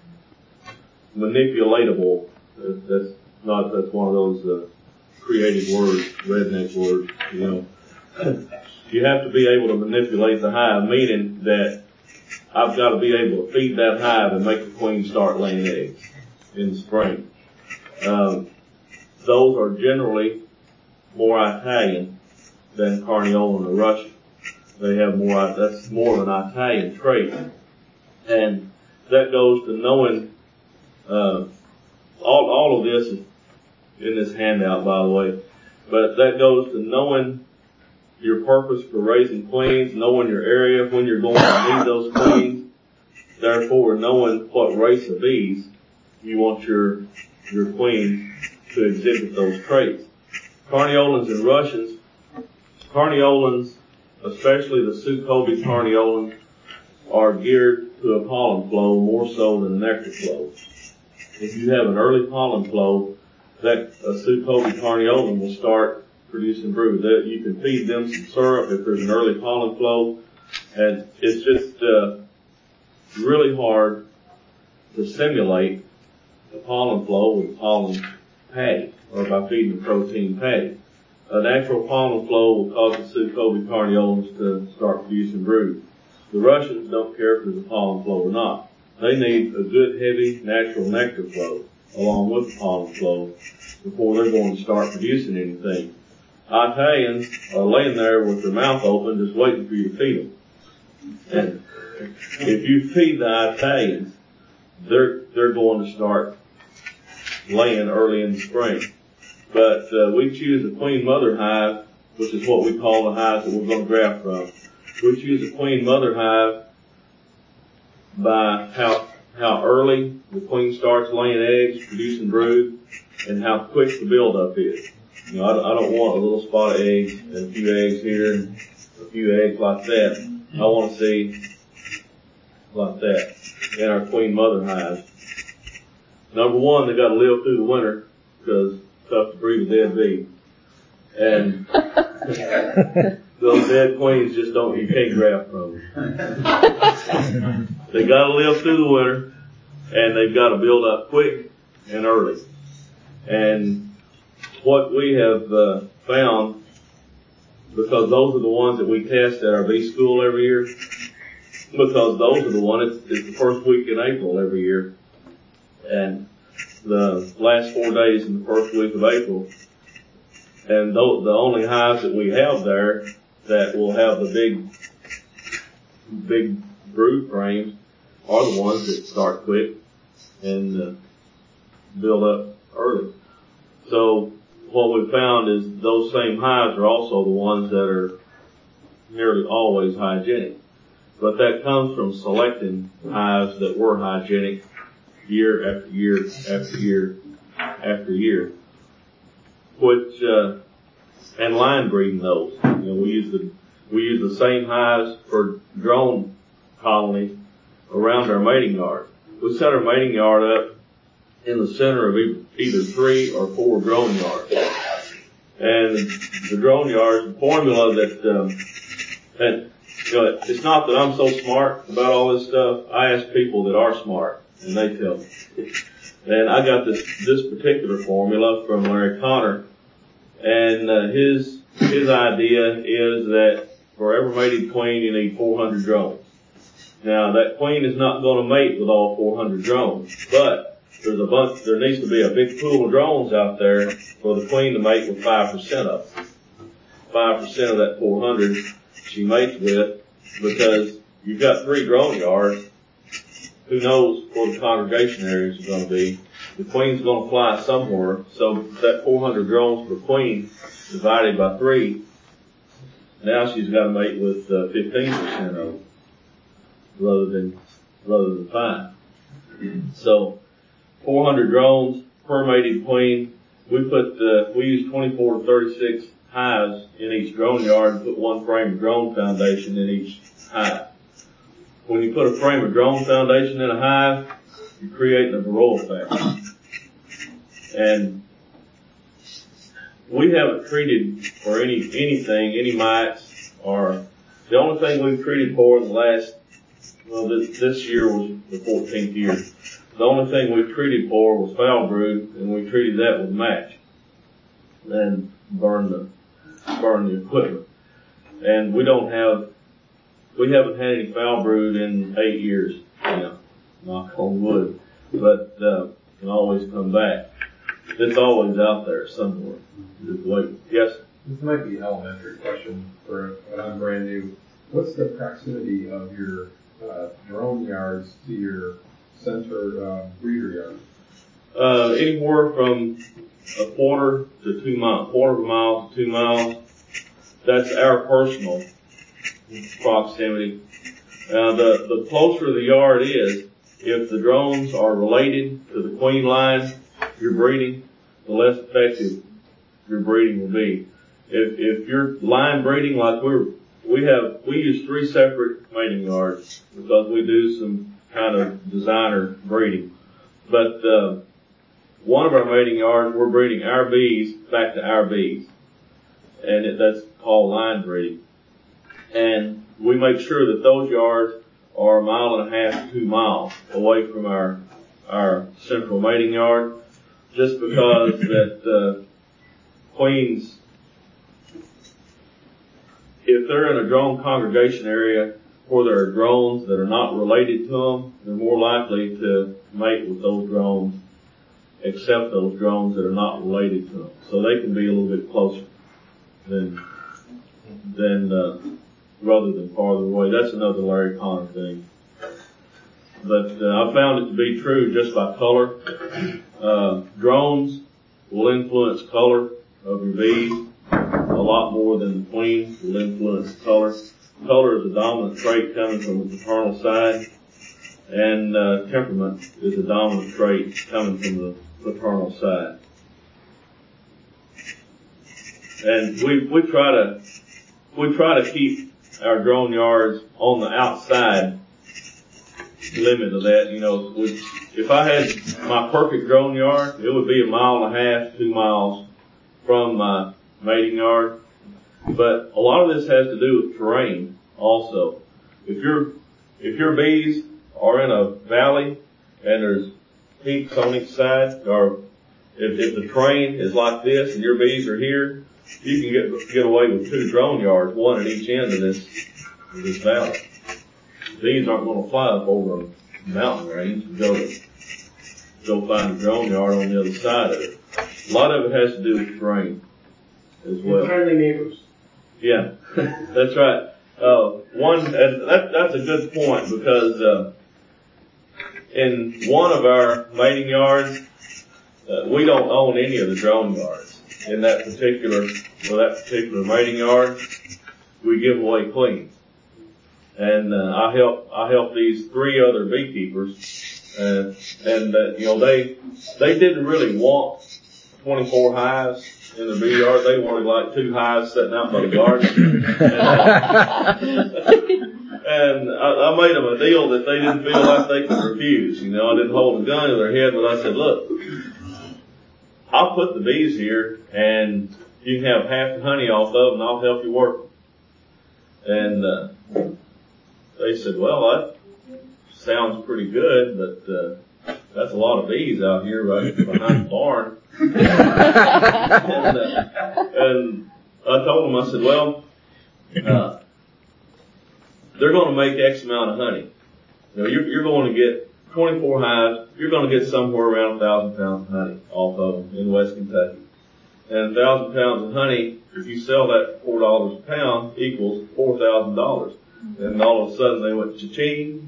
manipulatable. That's not, that's one of those uh, creative words, redneck words, you know. You have to be able to manipulate the hive, meaning that I've got to be able to feed that hive and make the queen start laying eggs in the spring. Um, those are generally more Italian than Carniolan or Russian. They have more, that's more of an Italian trait. And that goes to knowing, uh, all, all of this is in this handout, by the way, but that goes to knowing your purpose for raising queens, knowing your area, when you're going to need those queens, therefore knowing what race of bees you want your, your queen to exhibit those traits. Carniolans and Russians, Carniolans, especially the Succoby Carniolan, are geared to a pollen flow more so than a nectar flow. If you have an early pollen flow, that a Succoby Carniolan will start producing brood. That you can feed them some syrup if there's an early pollen flow, and it's just uh, really hard to simulate the pollen flow with pollen patty, or by feeding the protein patty. A natural pollen flow will cause the Succoby Carniolans to start producing brood. The Russians don't care if there's a pollen flow or not. They need a good, heavy, natural nectar flow along with the pollen flow before they're going to start producing anything. Italians are laying there with their mouth open just waiting for you to feed them. And if you feed the Italians, they're, they're going to start laying early in the spring. But uh, we choose a queen mother hive, which is what we call the hives that we're going to graft from. We choose a queen mother hive by how how early the queen starts laying eggs, producing brood, and how quick the buildup is. You know, I, I don't want a little spot of eggs and a few eggs here and a few eggs like that. I want to see like that in our queen mother hives. Number one, they got to live through the winter because it's tough to breed a dead bee. And those dead queens just don't, you can't graft from them. They got to live through the winter, and they've got to build up quick and early. And what we have uh, found, because those are the ones that we test at our bee school every year, because those are the ones, it's, it's the first week in April every year, and the last four days in the first week of April. And those, the only hives that we have there that will have the big, big brood frames are the ones that start quick and uh, build up early. So what we found is those same hives are also the ones that are nearly always hygienic. but that comes from selecting hives that were hygienic year after year after year after year, which uh, and line breeding those. You know, we use the we use the same hives for drone colonies around our mating yard. We set our mating yard up in the center of either three or four drone yards. And the drone yard formula that, um, and, you know, it's not that I'm so smart about all this stuff. I ask people that are smart, and they tell me. And I got this, this particular formula from Larry Connor, and uh, his, his idea is that for every mated queen, you need four hundred drones. Now, that queen is not going to mate with all four hundred drones, but there's a bunch, there needs to be a big pool of drones out there for the queen to mate with five percent of them. five percent of that four hundred she mates with, because you've got three drone yards. Who knows where the congregation areas are going to be. The queen's going to fly somewhere, so that four hundred drones per queen divided by three, now she's got to mate with uh, fifteen percent of them, rather than, rather than five. So, four hundred drones per mated queen. We put, uh, we use twenty-four to thirty-six hives in each drone yard and put one frame of drone foundation in each hive. When you put a frame of drone foundation in a hive, you're creating a varroa effect. And we haven't treated for any, anything, any mites, or the only thing we've treated for in the last, well, this, this year was the fourteenth year. The only thing we treated for was foul brood, and we treated that with match. And burned the, burned the equipment. And we don't have, we haven't had any foul brood in eight years now, knock on wood. But, uh, can always come back. It's always out there somewhere. Just wait. Yes? This might be an elementary question for when I'm brand new. What's the proximity of your uh, drone yards to your center uh, breeder yard? Uh, anywhere from a quarter to two miles, quarter of a mile to two miles. That's our personal proximity. Uh, the, the closer the yard is, if the drones are related to the queen line you're breeding, the less effective your breeding will be. If, if you're line breeding like we're, we have, we use three separate mating yards because we do some kind of designer breeding. But, uh, one of our mating yards, we're breeding our bees back to our bees. And it, that's called line breeding. And we make sure that those yards are a mile and a half to two miles away from our, our central mating yard, just because that, uh, queens, if they're in a drone congregation area where there are drones that are not related to them, they're more likely to mate with those drones, except those drones that are not related to them. So they can be a little bit closer than, than, uh, rather than farther away. That's another Larry Connor thing. But, uh, I found it to be true just by color. Uh, drones will influence color of your bees a lot more than the queens will influence color. Color is a dominant trait coming from the paternal side, and uh, temperament is a dominant trait coming from the paternal side. And we we try to we try to keep our drone yards on the outside limit of that. You know, we, if I had my perfect drone yard, it would be a mile and a half, two miles from my mating yard. But a lot of this has to do with terrain also. If your, if your bees are in a valley and there's peaks on each side, or if, if the terrain is like this and your bees are here, you can get, get away with two drone yards, one at each end of this, of this valley. Bees aren't going to fly up over a mountain range and go to, go find a drone yard on the other side of it. A lot of it has to do with terrain as well. Friendly neighbors. Yeah, that's right. Uh, one, and that, that's a good point, because, uh, in one of our mating yards, uh, we don't own any of the drone yards. In that particular, for that particular mating yard, we give away queens. and uh, I help I help these three other beekeepers, uh, and uh, you know they they didn't really want twenty-four hives in their bee yard. They wanted like two hives sitting out by the garden. and, uh, and I, I made them a deal that they didn't feel like they could refuse. You know, I didn't hold a gun to their head, but I said, look, I'll put the bees here, and you can have half the honey off of them, and I'll help you work them. And uh, they said, well, that sounds pretty good, but uh, that's a lot of bees out here right behind the barn. and, uh, and I told them, I said, well, uh, they're going to make X amount of honey. You know, you're, you're going to get twenty-four hives. You're going to get somewhere around a thousand pounds of honey off of them in West Kentucky. And a thousand pounds of honey, if you sell that for four dollars a pound, equals four thousand dollars. And all of a sudden they went cha-ching.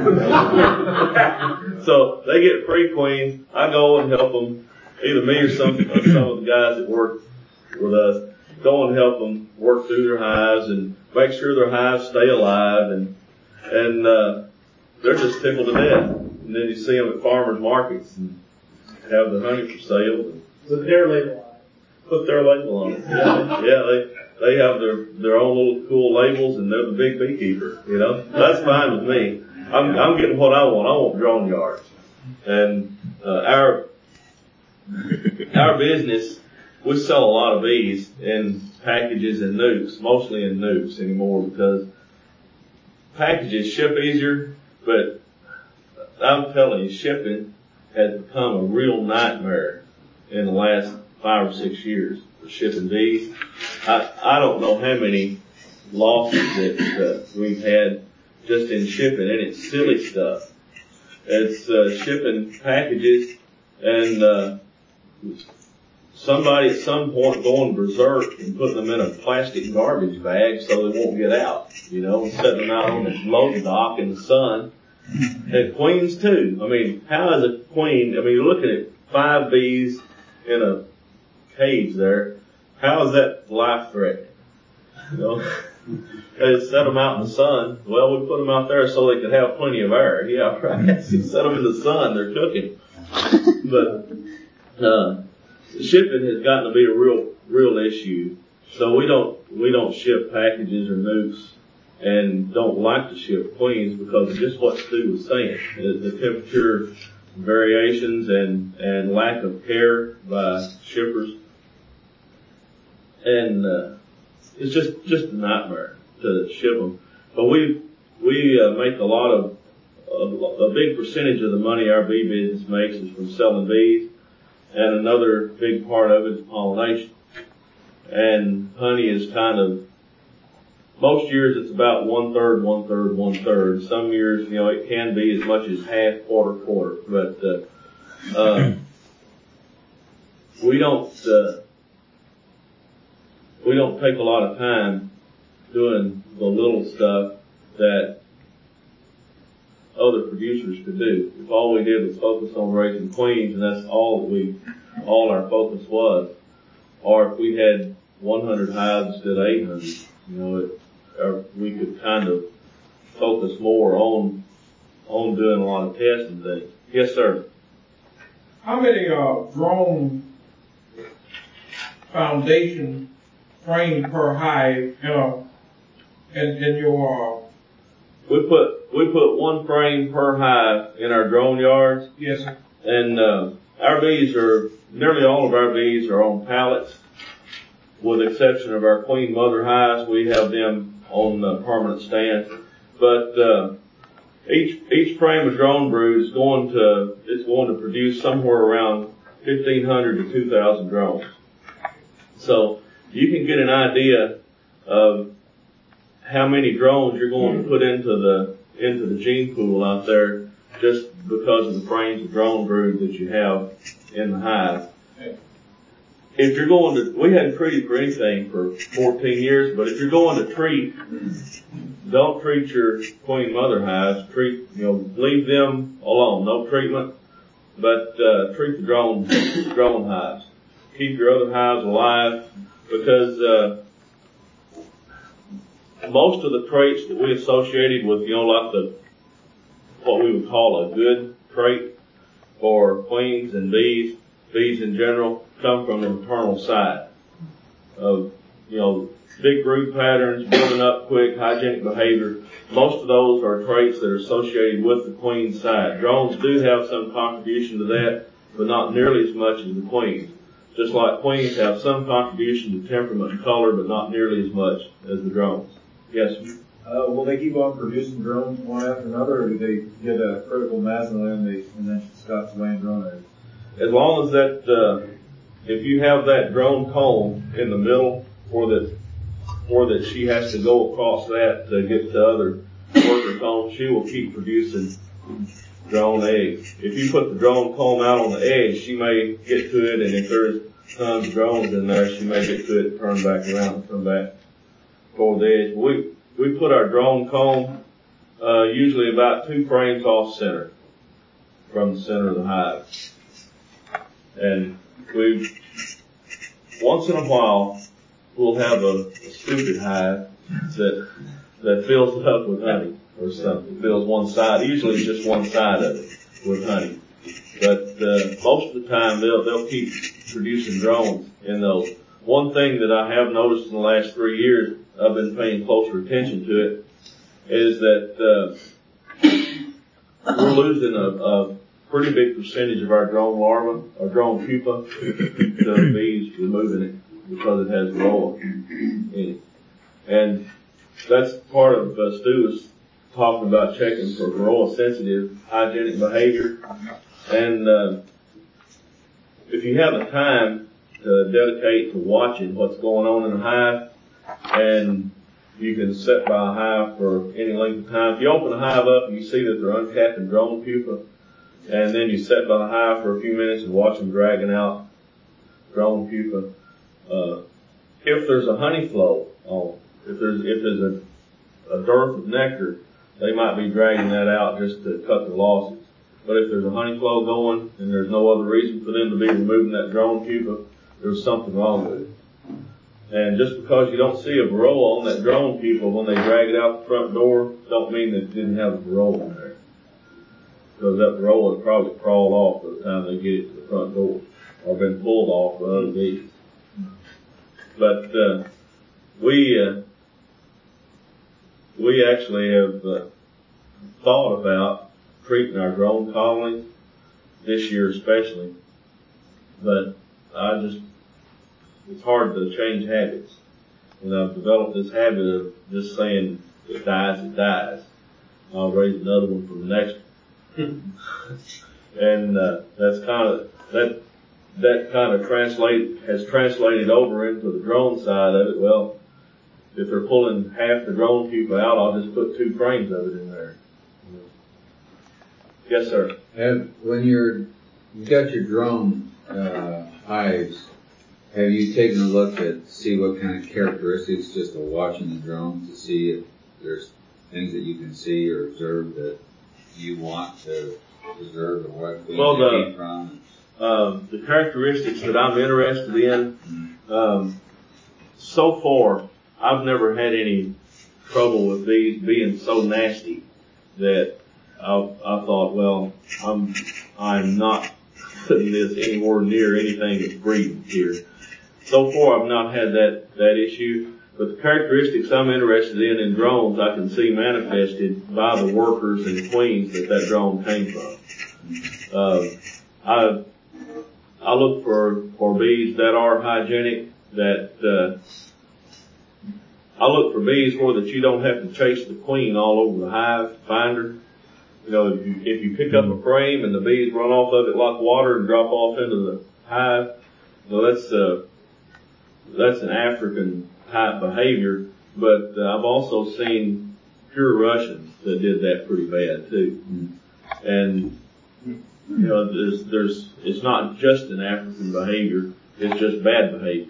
So they get free queens. I go and help them, either me or some, or some of the guys that work with us, go and help them work through their hives and make sure their hives stay alive. And, and, uh, they're just tickled to death. And then you see them at farmers markets and have the honey for sale. With their label on it. Put their label on it. Yeah, yeah, they, they have their, their own little cool labels, and they're the big beekeeper, you know. That's fine with me. I'm, I'm getting what I want. I want drone yards. And, uh, our, our business, we sell a lot of bees in packages and nukes, mostly in nukes anymore, because packages ship easier, but I'm telling you, shipping has become a real nightmare in the last five or six years for shipping bees. I, I don't know how many losses that uh, we've had just in shipping, and it's silly stuff. It's uh, shipping packages, and uh, somebody at some point going berserk and putting them in a plastic garbage bag so they won't get out, you know, and setting them out on the loading dock in the sun. And queens too. I mean, how is a queen, I mean, you're looking at five bees in a cage there. How is that life threatening? You know, they set them out in the sun. Well, we put them out there so they could have plenty of air. Yeah, right. Set them in the sun, they're cooking. But, uh, shipping has gotten to be a real, real issue. So we don't, we don't ship packages or nukes and don't like to ship queens because of just what Stu was saying. The, the temperature variations and, and lack of care by shippers. And, uh, it's just, just a nightmare to ship them. But we, we, uh, make a lot of, a, a big percentage of the money our bee business makes is from selling bees. And another big part of it is pollination. And honey is kind of, most years it's about one third, one third, one third. Some years, you know, it can be as much as half, quarter, quarter. But, uh, uh, we don't, uh, we don't take a lot of time doing the little stuff that other producers could do. If all we did was focus on raising queens, and that's all that we, all our focus was, or if we had one hundred hives instead of eight hundred, you know, it, or we could kind of focus more on, on doing a lot of testing things. Yes, sir. How many, uh, drone foundation frame per hive, you know, in, in your, uh, We put, we put one frame per hive in our drone yards. yes, sir. And, uh, our bees are, nearly all of our bees are on pallets. With the exception of our queen mother hives, we have them on uh, permanent stands. But, uh, each, each frame of drone brood is going to, it's going to produce somewhere around fifteen hundred to two thousand drones. So, you can get an idea of how many drones you're going to put into the into the gene pool out there just because of the frames of drone brood that you have in the hive. If you're going to, we hadn't treated for anything for fourteen years, but if you're going to treat, don't treat your queen mother hives. Treat, you know, leave them alone, no treatment, but uh, treat the drone drone hives. Keep your other hives alive because uh, most of the traits that we associated with, you know, like the, what we would call a good trait for queens and bees, bees in general, come from the maternal side of, you know, big brood patterns, building up quick, hygienic behavior. Most of those are traits that are associated with the queen side. Drones do have some contribution to that, but not nearly as much as the queens. Just like queens have some contribution to temperament and color, but not nearly as much as the drones. Yes? Uh, will they keep on producing drones one after another, or do they get a critical mass and then they and then she stops laying drone eggs? As long as that, uh, if you have that drone comb in the middle, or that, or that she has to go across that to get to other worker combs, she will keep producing drone eggs. If you put the drone comb out on the edge, she may get to it, and if there's tons of drones in there, she may get to it, turn back around, and come back toward the edge. We we put our drone comb uh, usually about two frames off center from the center of the hive, and we once in a while we'll have a, a stupid hive that that fills it up with honey or something. Fills one side, usually just one side of it with honey. But uh, most of the time they'll they'll keep producing drones in those. One thing that I have noticed in the last three years, I've been paying closer attention to it, is that uh, we're losing a, a pretty big percentage of our drone larvae, our drone pupa, to bees removing it because it has varroa in it. And that's part of uh, Stu was talking about checking for varroa sensitive hygienic behavior. And uh, if you have the time to dedicate to watching what's going on in the hive, and you can sit by a hive for any length of time. If you open the hive up and you see that they're uncapping drone pupa, and then you sit by the hive for a few minutes and watch them dragging out drone pupa, uh, if there's a honey flow on, if there's if there's a, a dearth of nectar, they might be dragging that out just to cut their losses. But if there's a honey flow going and there's no other reason for them to be removing that drone pupa, there's something wrong with it. And just because you don't see a varroa on that drone pupa when they drag it out the front door, don't mean that it didn't have a varroa in there. Because that varroa would probably crawl off by the time they get it to the front door, or been pulled off by other bees. But uh, we uh, we actually have uh, thought about treating our drone colonies this year especially, but I just it's hard to change habits. And I've developed this habit of just saying, if it dies, it dies. I'll raise another one for the next one. And uh, that's kind of, that that kind of translate, has translated over into the drone side of it. Well, if they're pulling half the drone pupa out, I'll just put two frames of it in there. Yes, sir. And when you're, you've got your drone uh, hives, have you taken a look at see what kind of characteristics just of watching the drone to see if there's things that you can see or observe that you want to preserve or what queens well, the, came from? Um, the characteristics that I'm interested in, um, so far, I've never had any trouble with these being so nasty that I, I thought, well, I'm I'm not putting this anywhere near anything that's breeding here. So far, I've not had that, that issue, but the characteristics I'm interested in in drones, I can see manifested by the workers and the queens that that drone came from. Uh, I, I look for, for bees that are hygienic, that, uh, I look for bees where that you don't have to chase the queen all over the hive to find her. You know, if you, if you pick up a frame and the bees run off of it like water and drop off into the hive, well, that's, uh, that's an African type behavior, but uh, I've also seen pure Russians that did that pretty bad too. And, you know, there's, there's, it's not just an African behavior, it's just bad behavior.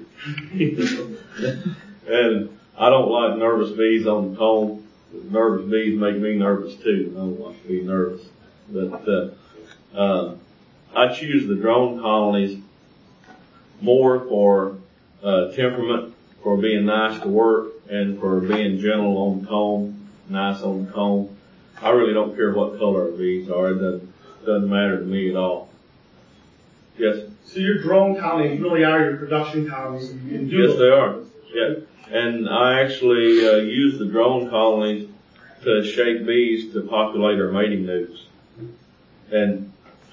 And I don't like nervous bees on the comb. Nervous bees make me nervous too. I don't like to be nervous. But, uh, uh, I choose the drone colonies more for Uh, temperament, for being nice to work, and for being gentle on the comb, nice on the comb. I really don't care what color the bees are. It doesn't, doesn't matter to me at all. Yes? So your drone colonies really are your production colonies. And you can do Yes, it. they are. Yeah. And I actually uh, use the drone colonies to shake bees to populate our mating nukes. And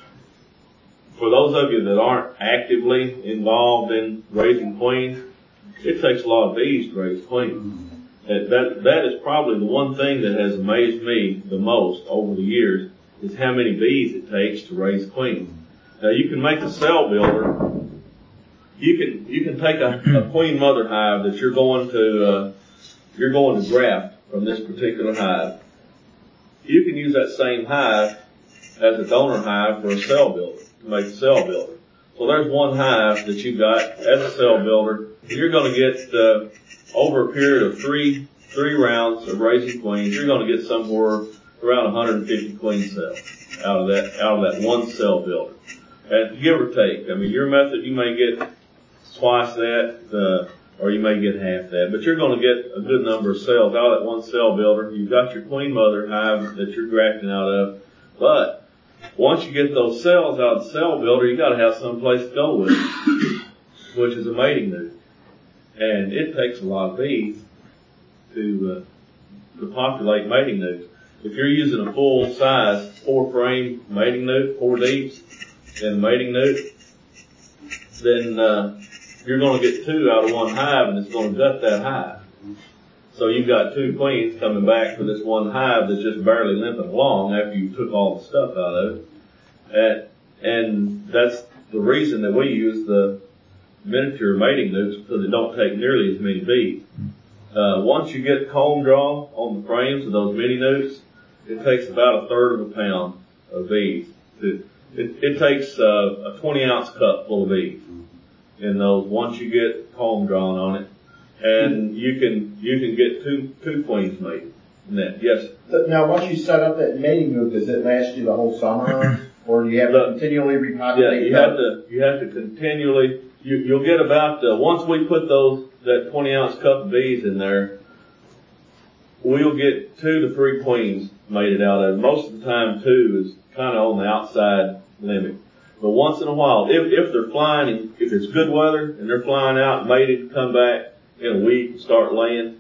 for those of you that aren't actively involved in raising queens, it takes a lot of bees to raise queens. That, that, that is probably the one thing that has amazed me the most over the years is how many bees it takes to raise queens. Now you can make a cell builder. You can, you can take a, a queen mother hive that you're going to, uh, you're going to graft from this particular hive. You can use that same hive as a donor hive for a cell builder, to make a cell builder. So there's one hive that you've got as a cell builder. You're going to get, uh, over a period of three, three rounds of raising queens, you're going to get somewhere around one hundred fifty queen cells out of that, out of that one cell builder. And give or take, I mean, your method, you may get twice that, uh, or you may get half that, but you're going to get a good number of cells out of that one cell builder. You've got your queen mother hive that you're grafting out of, but once you get those cells out of the cell builder, you got to have some place to go with it, which is a mating nuke. And it takes a lot of bees to uh, to populate mating nukes. If you're using a full size four frame mating nuke, four deeps, and mating nuke, then uh, you're going to get two out of one hive, and it's going to gut that hive. So you've got two queens coming back for this one hive that's just barely limping along after you took all the stuff out of it. And, and that's the reason that we use the miniature mating nukes, because they don't take nearly as many bees. Uh, once you get comb draw on the frames of those mini nukes, it takes about a third of a pound of bees. To, it, it takes uh, a twenty ounce cup full of bees in those once you get comb drawn on it. And you can, you can get two, two queens made in that. Yes? Now, once you set up that mating nuke, does it last you the whole summer? Or do you have to continually repopulate? Yeah, you have to, you have to continually, you, you'll get about, uh, once we put those, that twenty ounce cup of bees in there, we'll get two to three queens mated out of it. Most of the time two is kind of on the outside limit. But once in a while, if, if they're flying, if it's good weather and they're flying out, mated, come back in a week and start laying,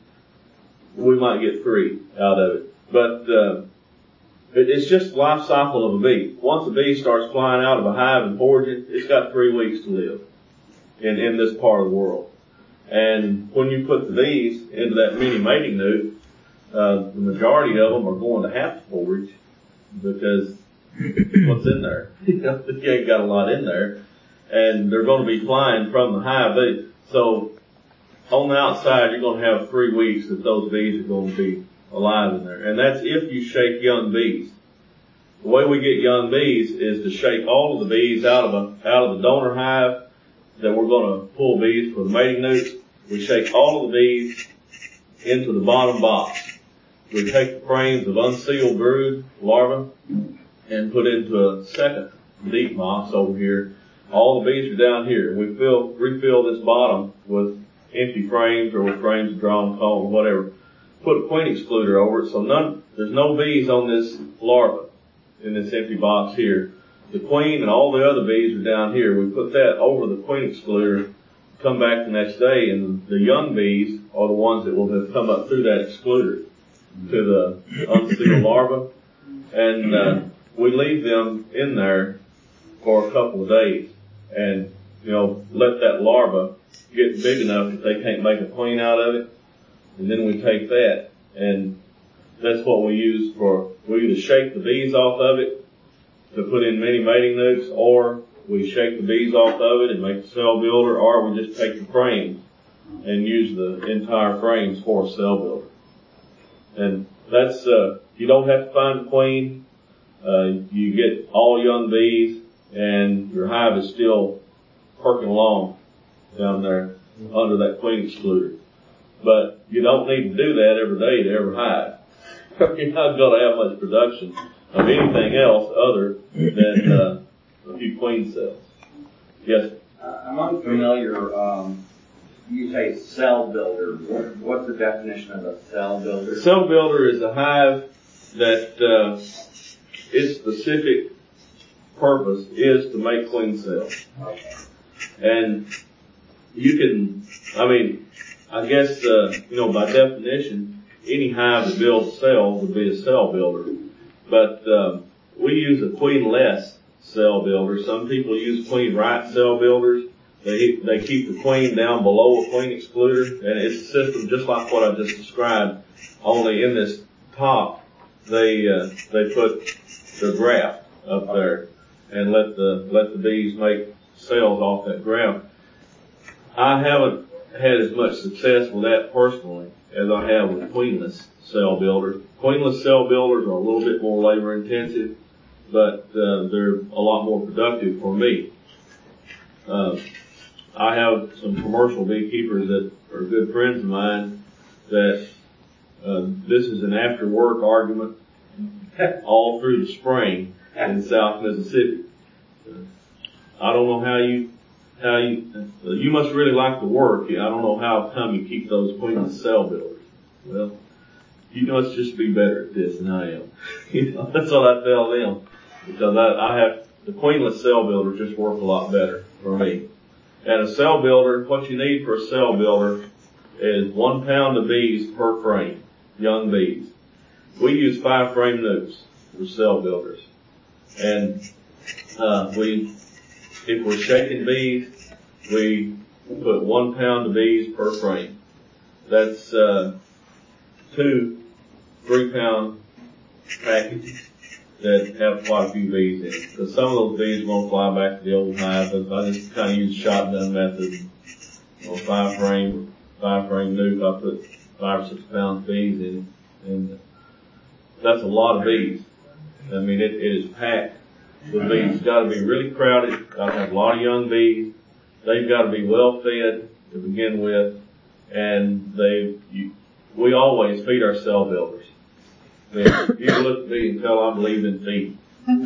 we might get three out of it. But, uh, it, it's just life cycle of a bee. Once a bee starts flying out of a hive and foraging, it's got three weeks to live in, in this part of the world. And when you put the bees into that mini mating nuke, uh, the majority of them are going to have to forage because what's in there? You know, you ain't got a lot in there. And they're going to be flying from the hive. So on the outside, you're going to have three weeks that those bees are going to be alive in there. And that's if you shake young bees. The way we get young bees is to shake all of the bees out of a, out of the donor hive that we're going to pull bees for the mating nukes. We shake all of the bees into the bottom box. We take the frames of unsealed brood larvae and put into a second deep box over here. All the bees are down here. We fill, refill this bottom with empty frames or with frames of drawn comb, whatever. Put a queen excluder over it, so none, there's no bees on this larva in this empty box here. The queen and all the other bees are down here. We put that over the queen excluder, come back the next day, and the young bees are the ones that will have come up through that excluder to the unsealed larva. And uh, we leave them in there for a couple of days and, you know, let that larva get big enough that they can't make a queen out of it. And then we take that, and that's what we use for, we either shake the bees off of it to put in mini mating nukes, or we shake the bees off of it and make a cell builder, or we just take the frames and use the entire frames for a cell builder. And that's, uh, you don't have to find a queen, uh, you get all young bees, and your hive is still perking along down there under that queen excluder. But you don't need to do that every day to every hive. You're not going to have much production of anything else other than uh, a few queen cells. Yes? Uh, I'm unfamiliar um, you say cell builder. What, what's the definition of a cell builder? Cell builder is a hive that uh, its specific purpose is to make queen cells. And you can, I mean, I guess, uh, you know, by definition, any hive that builds cells would be a cell builder. But uh, we use a queen-less cell builder. Some people use queen-right cell builders. They they keep the queen down below a queen excluder, and it's a system just like what I just described. Only in this top, they uh, they put the graft up there and let the let the bees make cells off that graft. I haven't had as much success with that personally as I have with queenless cell builders. Queenless cell builders are a little bit more labor intensive, but uh, they're a lot more productive for me. Uh, I have some commercial beekeepers that are good friends of mine that uh, this is an after work argument all through the spring in South Mississippi. Uh, I don't know how you, how you, uh, you must really like the work. I don't know how come you keep those queenless cell builders. Well, you must just be better at this than I am. You know, that's what I tell them. Because I, I have, the queenless cell builders just work a lot better for me. And a cell builder, what you need for a cell builder is one pound of bees per frame, young bees. We use five frame nukes for cell builders. And, uh, we, if we're shaking bees, we put one pound of bees per frame. That's, uh, two three pound packages that have quite a few bees in it. Because some of those bees are going to fly back to the old hive. But I just kind of use the shotgun method. You know, five frame, five frame nuke. I put five or six pound bees in it. And that's a lot of bees. I mean, it, it is packed with bees. It's got to be really crowded. Got to have a lot of young bees. They've got to be well fed to begin with. And they, you, we always feed our cell builders. I mean, you look at me and tell I believe in feed.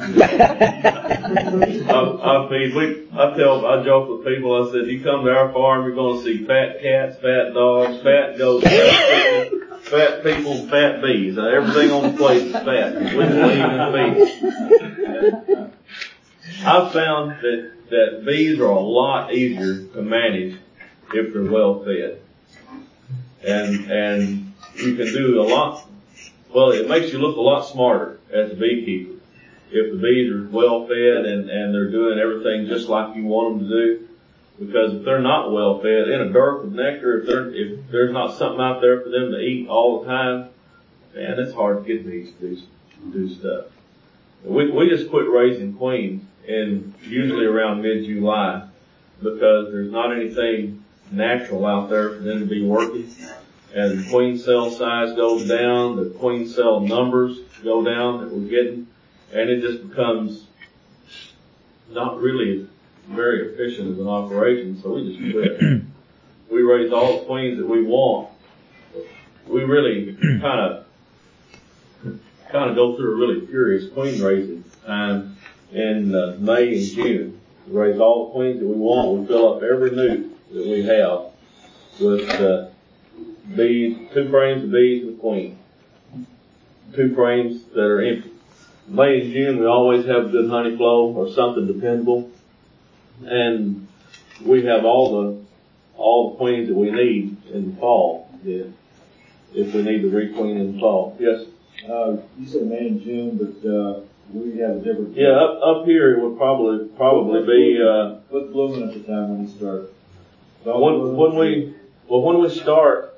I, I feed. We, I tell, I joke with people. I said, you come to our farm, you're going to see fat cats, fat dogs, fat goats, fat chickens, fat people, fat bees. Now, everything on the place is fat. We believe in feed. I've found that that bees are a lot easier to manage if they're well fed, and and you can do a lot. Well, it makes you look a lot smarter as a beekeeper if the bees are well fed and, and they're doing everything just like you want them to do. Because if they're not well fed, in a dearth of nectar, if, they're, if there's not something out there for them to eat all the time, man, it's hard to get bees to do, do stuff. We, we just quit raising queens in usually around mid-July because there's not anything natural out there for them to be working. As the queen cell size goes down, the queen cell numbers go down that we're getting, and it just becomes not really very efficient as an operation, so we just quit. We raise all the queens that we want. We really kind of kind of go through a really furious queen raising time in uh, May and June. We raise all the queens that we want. We fill up every nuke that we have with uh, bees, two frames of bees with queen. Two frames that are empty. May and June, we always have good honey flow or something dependable. And we have all the, all the queens that we need in the fall, yeah, if we need to requeen in the fall. Yes? Uh, you said May and June, but, uh, we have a different. Yeah, up, up here it would probably, probably be, uh, what's blooming at the time when you start? When, when we, well, when we start,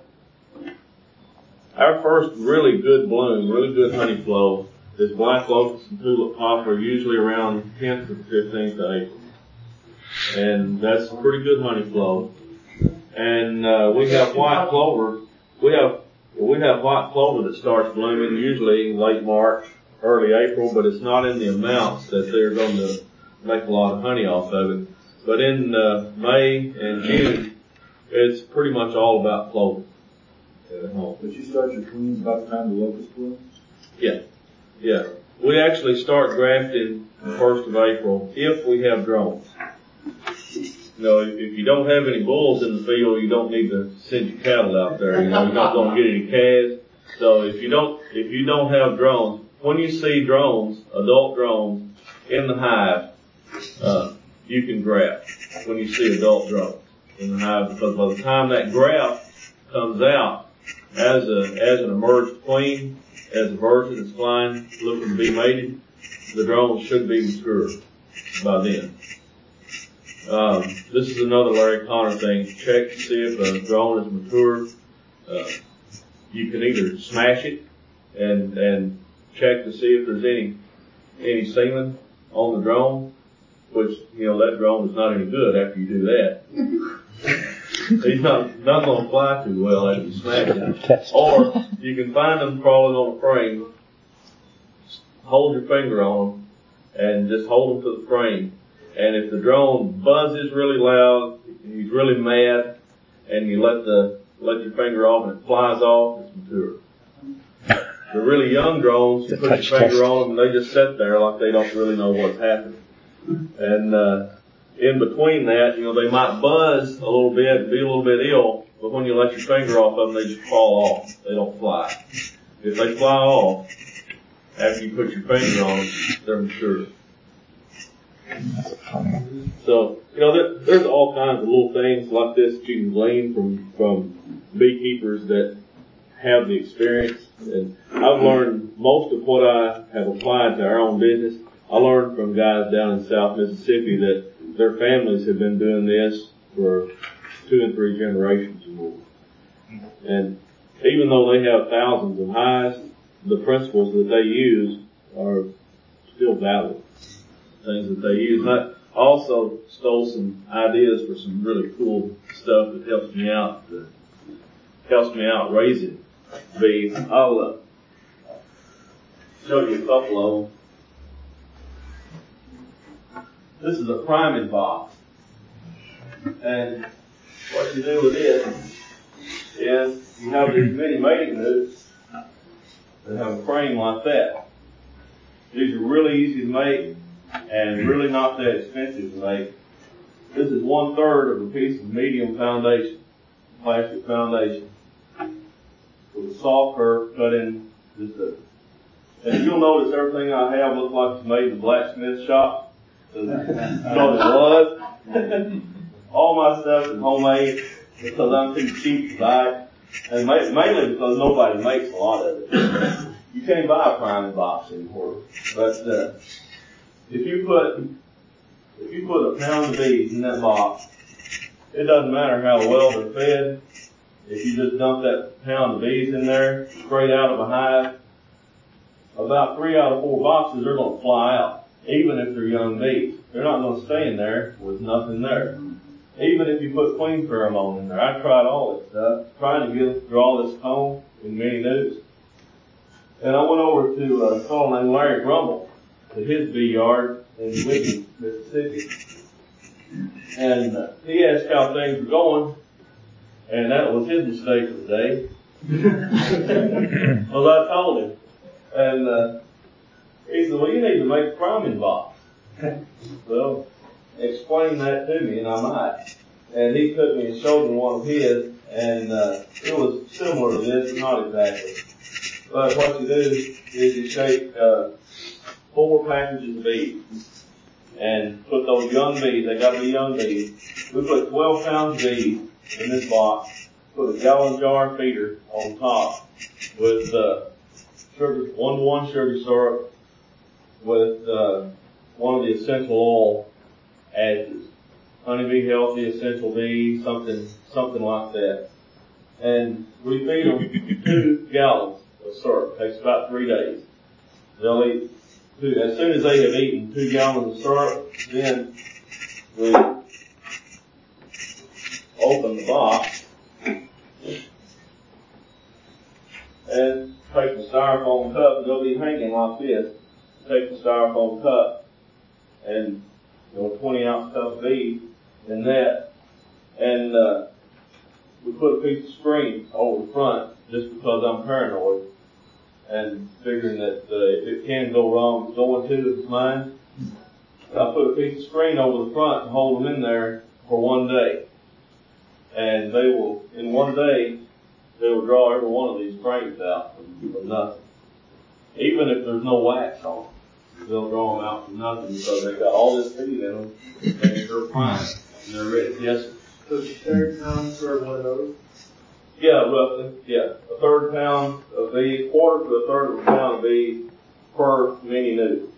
our first really good bloom, really good honey flow is black locust and tulip poplar, usually around tenth to the fifteenth of April. And that's pretty good honey flow. And, uh, we have white clover. We have, we have white clover that starts blooming usually late March, early April, but it's not in the amounts that they're going to make a lot of honey off of it. But in, uh, May and June, it's pretty much all about clover. Uh, but you start your queens about the time the locust blooms? Yeah. Yeah. We actually start grafting the first of April if we have drones. you know, if, if you don't have any bulls in the field, you don't need to send your cattle out there. You know, you're not going to get any calves. So if you don't, if you don't have drones, when you see drones, adult drones in the hive, uh, you can graft when you see adult drones in the hive, because by the time that graft comes out as a, as an emerged queen, as a virgin is flying, looking to be mated, the drone should be mature by then. Um, this is another Larry Connor thing. Check to see if a drone is mature. Uh, you can either smash it and, and check to see if there's any, any semen on the drone, which, you know, that drone is not any good after you do that. He's not, not going to fly too well after you smash it. Or you can find them crawling on a frame, hold your finger on them, and just hold them to the frame. And if the drone buzzes really loud, he's really mad, and you let the, let your finger off and it flies off, it's mature. The really young drones, you put your finger on them and they just sit there like they don't really know what's happening. And, uh, in between that, you know, they might buzz a little bit and be a little bit ill, but when you let your finger off of them, they just fall off. They don't fly. If they fly off, after you put your finger on them, they're mature. So, you know, there, there's all kinds of little things like this that you can glean from, from beekeepers that have the experience. And I've learned most of what I have applied to our own business. I learned from guys down in South Mississippi that their families have been doing this for two and three generations or more. And even though they have thousands of hives, the principles that they use are still valid. Things that they use. And I also stole some ideas for some really cool stuff that helps me out, that helps me out raising bees. I'll uh, show you a couple of them. This is a priming box. And what you do with it is you have these mini mating noots that have a frame like that. These are really easy to make and really not that expensive to make. This is one third of a piece of medium foundation, plastic foundation, with a soft curve cut in just a. And you'll notice everything I have looks like it's made in a blacksmith shop. So it was. All my stuff is homemade because I'm too cheap to buy, and mainly because nobody makes a lot of it. You can't buy a priming box anymore. But uh, if you put if you put a pound of bees in that box, it doesn't matter how well they're fed. If you just dump that pound of bees in there straight out of a hive, about three out of four boxes are going to fly out, even if they're young bees. They're not going to stay in there with nothing there. Even if you put queen pheromone in there. I tried all this stuff, trying to get draw this comb in many noots. And I went over to a fellow named Larry Grumble to his bee yard in Whitney, Mississippi. And uh, he asked how things were going, and that was his mistake of the day. Well, I told him. And uh, he said, well, you need to make a priming box. Well, explain that to me, and I might. And he took me and showed me one of his, and uh, it was similar to this, but not exactly. But what you do is you take uh, four packages of bees and put those young bees, they got to be young bees. We put twelve pounds of bees in this box, put a gallon jar feeder on top with uh, sugar, one to one sugar syrup with uh, one of the essential oil additives. Honeybee Healthy, Essential Bee, something, something like that. And we feed them two gallons of syrup. It takes about three days. They'll eat two, as soon as they have eaten two gallons of syrup, then we open the box and take the styrofoam cup, and they'll be hanging like this. Take the styrofoam cup and, you know, twenty ounce cup of bees in that, and uh, we put a piece of screen over the front just because I'm paranoid and figuring that uh, if it can go wrong, it's going to, it's mine. I put a piece of screen over the front and hold them in there, for one day. And they will, in one day, they will draw every one of these frames out from, from nothing. Even if there's no wax on them, they'll draw them out from nothing because they've got all this feed in them and they're fine and they're ready. Yes, sir. So it's a third pound for one of those? Yeah, roughly. Yeah, a third pound of bees, quarter to a third of a pound of bees per mini nude.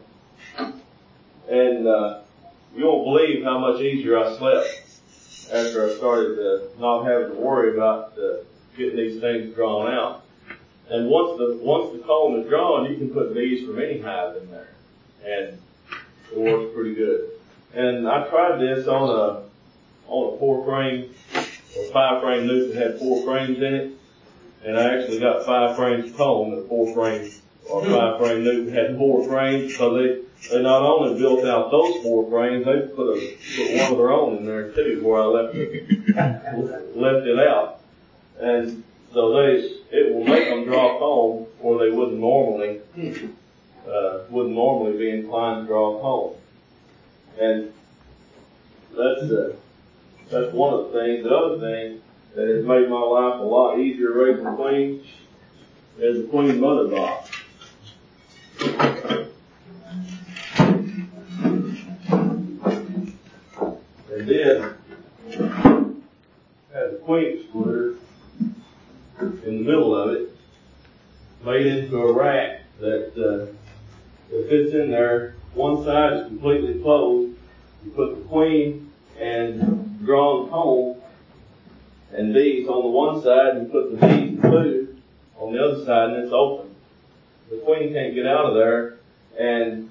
And uh, you won't believe how much easier I slept after I started uh, not having to worry about uh, getting these things drawn out. And once the once the comb is drawn, you can put bees from any hive in there, and it works pretty good. And I tried this on a on a four frame or five frame noose that had four frames in it, and I actually got five frames of comb and a four frame or five frame noose that had four frames, so they they not only built out those four frames, they put a put one of their own in there too, where I left it left it out, and so they it will make them draw comb where they wouldn't normally uh, wouldn't normally be inclined to draw comb, and that's uh, that's one of the things. The other thing that has made my life a lot easier raising queens is the queen mother box. And this has a queen splitter in the middle of it, made into a rack that, uh, that fits in there. One side is completely closed. You put the queen and drawn comb and bees on the one side, and you put the bees and food on the other side, and it's open. The queen can't get out of there, and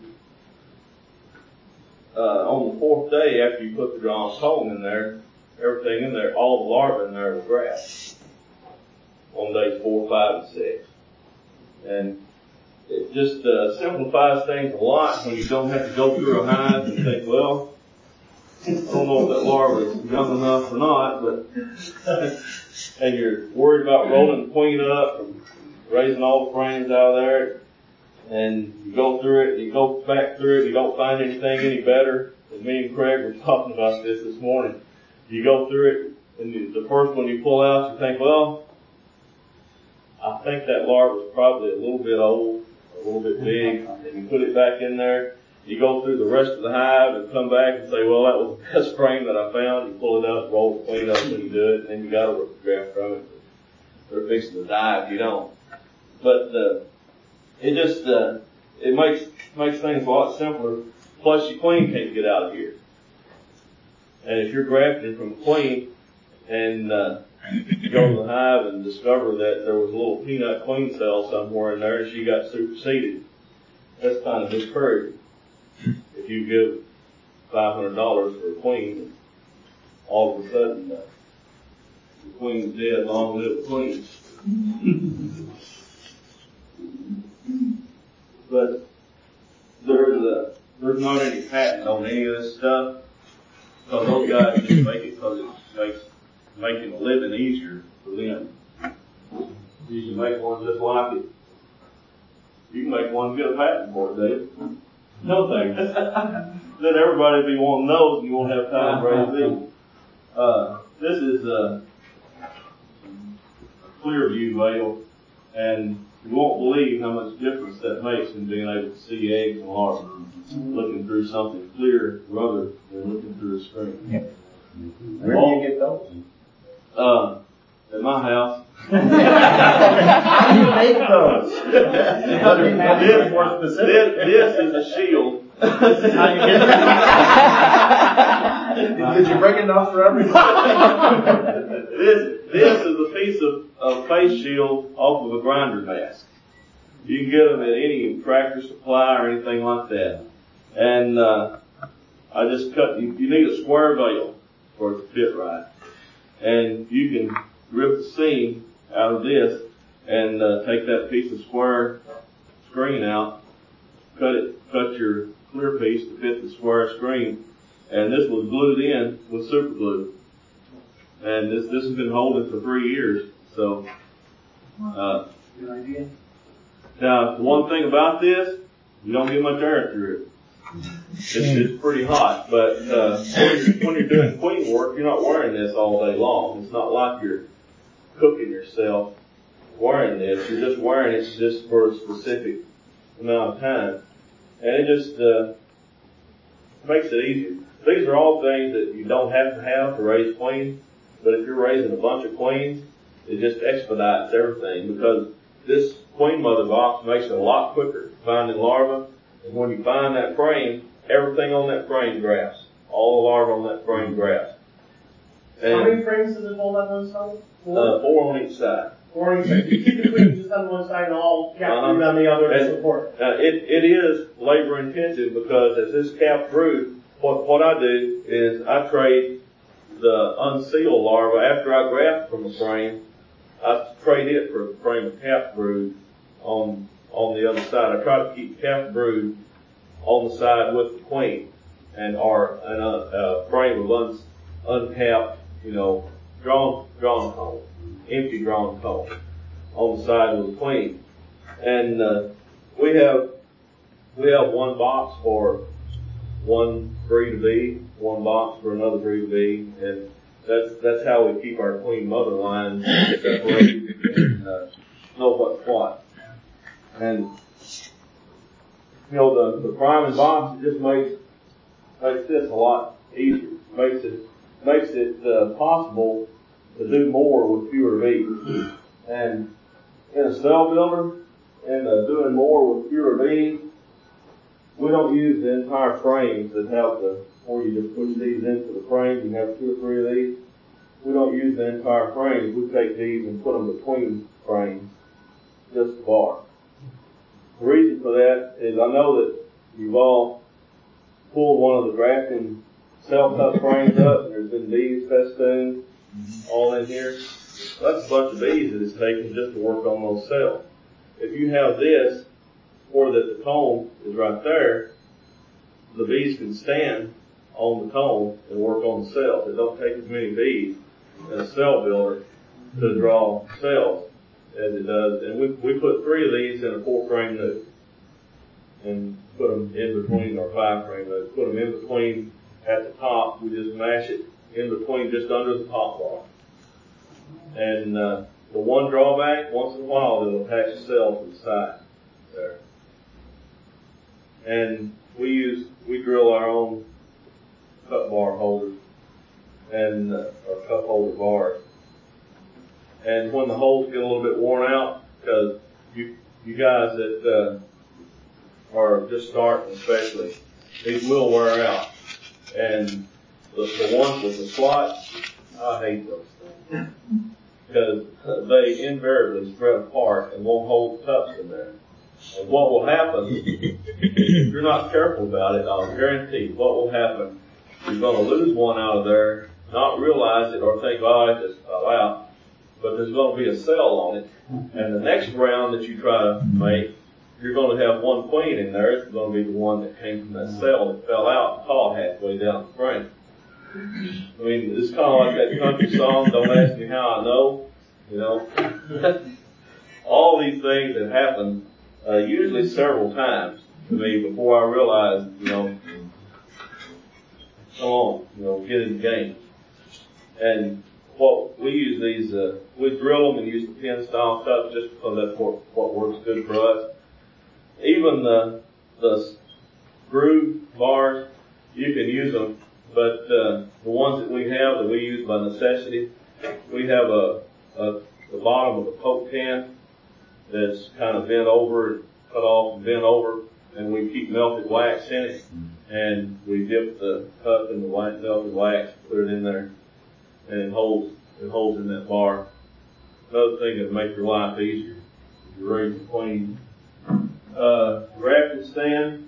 uh, on the fourth day after you put the drawn comb in there, everything in there, all the larvae in there will grab on days four, five, and six. And it just uh, simplifies things a lot when you don't have to go through a hive and think, well, I don't know if that larva is young enough or not, but and you're worried about rolling the queen up and raising all the frames out of there, and you go through it, and you go back through it, and you don't find anything any better. And me and Craig were talking about this this morning. You go through it, and you, the first one you pull out, you think, well, I think that larva is probably a little bit old, a little bit big, and you put it back in there. You go through the rest of the hive and come back and say, well, that was the best frame that I found. You pull it out, roll the queen up when you do it, and then you got to grab from it. They're fixing to die if you don't. But uh, it just uh, it makes makes things a lot simpler. Plus, your queen can't get out of here. And if you're grafting from a queen and uh, you go to the hive and discover that there was a little peanut queen cell somewhere in there and she got superseded, that's kind of discouraging. If you give five hundred dollars for a queen, all of a sudden uh, the queen's dead, long live the queen. But there's uh, there's not any patent on any of this stuff, because those guys just make it because it makes making a living easier for them. You can make one just like it. You can make one and get a patent for it, Dave. No thanks. Then everybody will be wanting those, and you won't have time to raise these. Uh, this is a Clearview veil, and you won't believe how much difference that makes in being able to see eggs and larvae looking through something clear rather than looking through a screen. Yep. Where do you get those? Uh, at my house. How do you make those? this, more specific. This, this is a shield. This is how you get it. Did you bring enough for everybody? this, this is a piece of, of face shield off of a grinder mask. You can get them at any Tractor Supply or anything like that. And uh, I just cut. You, you need a square veil for it to fit right. And you can rip the seam out of this and uh, take that piece of square screen out, cut it, cut your clear piece to fit the square screen, and this was glued in with super glue. And this this has been holding for three years. So, uh, good idea. now the one thing about this, you don't get much air through it. It's, it's pretty hot, but uh, when, you're, when you're doing queen work, you're not wearing this all day long. It's not like you're cooking yourself wearing this. You're just wearing it just for a specific amount of time. And it just uh, makes it easier. These are all things that you don't have to have to raise queens, but if you're raising a bunch of queens, it just expedites everything, because this queen mother box makes it a lot quicker finding larvae. And when you find that frame, everything on that frame grafts. All the larvae on that frame grafts. And how many frames does it hold on one side? Four? Uh, four on each side. Four on each side. You keep the queen just on one side and all cap uh-huh. on the other to support. Uh, it, it is labor intensive, because as this cap brood, what, what I do is I trade the unsealed larva after I graft from the frame. I trade it for a frame of calf brood on on the other side. I try to keep calf brood on the side with the queen, and or an, a, a frame of un, uncapped, you know, drawn drawn comb, empty drawn comb on the side with the queen. And uh, we have we have one box for one breed of bee, one box for another breed of bee, and that's that's how we keep our queen mother line separated and uh, know what's what. And you know, the the priming box, it just makes makes this a lot easier. Makes it makes it uh, possible to do more with fewer bees. And in a cell builder, and uh, doing more with fewer bees, we don't use the entire frames that have the, or you just push these into the frame, you have two or three of these. We don't use the entire frames. We take these and put them between frames, just the bar. The reason for that is I know that you've all pulled one of the grafting cell cut frames up, and there's been bees festooned all in here. That's a bunch of bees that it's taken just to work on those cells. If you have this, or that the comb is right there, the bees can stand on the comb and work on the cells. It don't take as many bees in a cell builder to draw cells as it does. And we we put three of these in a four frame nuke and put them in between our five frame nuke. Put them in between at the top. We just mash it in between, just under the top bar. And uh, the one drawback, once in a while, it'll attach a cell to the side there. And we use, we drill our own cut bar holders and, uh, or cup holder bars. And when the holes get a little bit worn out, because you, you guys that, uh, are just starting especially, these will wear out. And the, the ones with the slots, I hate those things. Because they invariably spread apart and won't hold cups in there. And what will happen, if you're not careful about it, I'll guarantee what will happen, you're going to lose one out of there, not realize it, or think, oh, it just fell out. But there's going to be a cell on it. And the next round that you try to make, you're going to have one queen in there. It's going to be the one that came from that cell that fell out and caught halfway down the frame. I mean, it's kind of like that country song, Don't Ask Me How I Know, you know. All these things that happen, uh, usually several times to me before I realized, you know, come on, you know, get in the game. And what we use these, uh, we drill them and use the pin style cups just because that's what, what works good for us. Even the, the groove bars, you can use them. But uh, the ones that we have that we use by necessity, we have a, a the bottom of a Coke can that's kind of bent over and cut off and bent over, and we keep melted wax in it, and we dip the cup in the white melted wax, put it in there, and it holds it holds in that bar. Another thing that makes your life easier if you're ready to clean. Uh, grafting stand.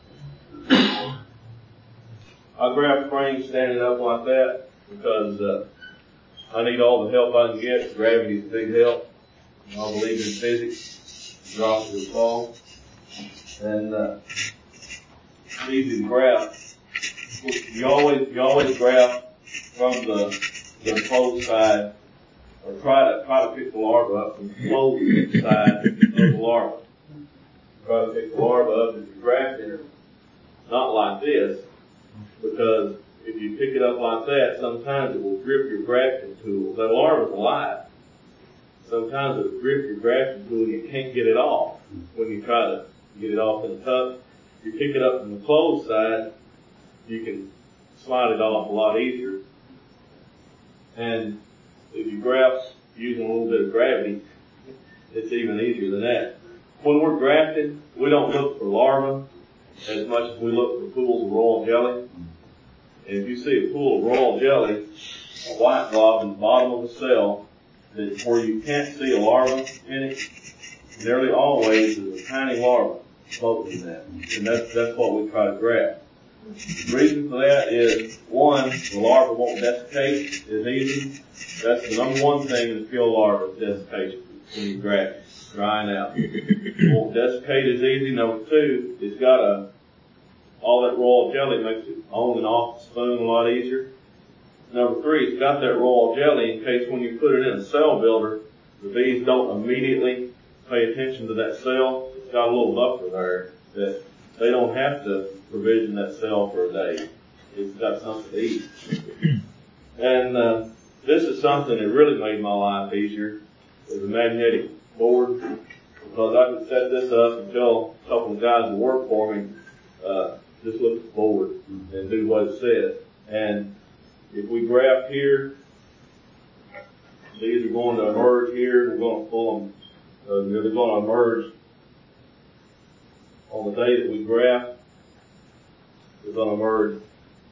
I grab frames standing up like that because uh, I need all the help I can get. Gravity is a big help. I believe in physics. Drop it will fall. And uh, it's easy to grab. You always you always grab from the the closed side, or try to try to pick the larva up from the closed side of the larva. Try to pick the larva up as you grab it. not like this, because if you pick it up like that, sometimes it will grip your grafting tool. The larva's alive. Sometimes it will grip your grafting tool and you can't get it off when you try to get it off in the cup. If you pick it up from the closed side, you can slide it off a lot easier. And if you graft using a little bit of gravity, it's even easier than that. When we're grafting, we don't look for larvae as much as we look for pools of royal jelly. And if you see a pool of royal jelly, a white blob in the bottom of the cell, that where you can't see a larva in it, nearly always is a tiny larva floating in that. And that's, that's what we try to graft. The reason for that is, one, the larva won't desiccate as easy. That's the number one thing in the kill larva is desiccation when you graft it, drying out. It won't desiccate as easy. Number two, it's got a, all that royal jelly makes it on and off the spoon a lot easier. Number three, it's got that royal jelly in case when you put it in a cell builder, the bees don't immediately pay attention to that cell. It's got a little buffer there that they don't have to provision that cell for a day. It's got something to eat. And uh, this is something that really made my life easier, is a magnetic board, because I could set this up and tell a couple of guys who work for me, uh, just look at the board and do what it says. And if we graft here, these are going to emerge here. We're going to pull them. Uh, they're going to emerge on the day that we graft. They're going to emerge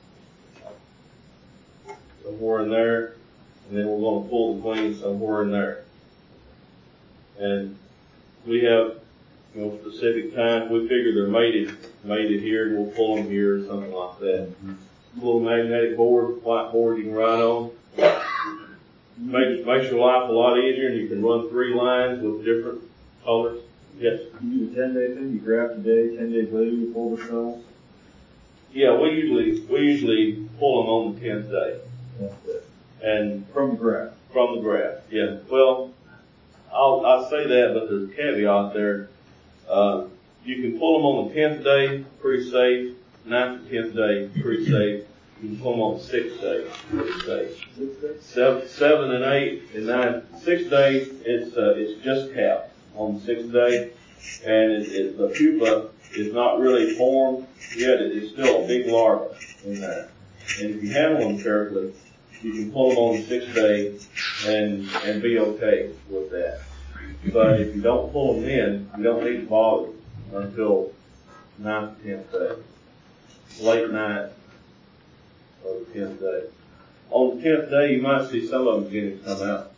somewhere in there, and then we're going to pull the queen somewhere in there. And we have, you know, specific times. We figure they're mated, mated here, and we'll pull them here or something like that. Mm-hmm. A little magnetic board, white board you can write on. Makes, makes your life a lot easier, and you can run three lines with different colors. Yes? You do a ten day thing, you graft a day, ten days later you pull the cells? Yeah, we usually, we usually pull them on the tenth day. That's it. And from the graft? From the graft, yeah. Well, I'll, I'll say that, but there's a caveat there. Uh, you can pull them on the tenth day, pretty safe. Ninth and tenth day, pretty safe. You can pull them on the sixth day, pretty safe. Seven, seven and eight and nine. Sixth day, it's uh, it's just capped on the sixth day, and it, it, the pupa is not really formed yet. It is still a big larva in there. And if you handle them carefully, you can pull them on the sixth day and and be okay with that. But if you don't pull them in, you don't need to bother them until ninth and tenth day. Late night of the tenth day. On the tenth day, you might see some of them beginning to come out.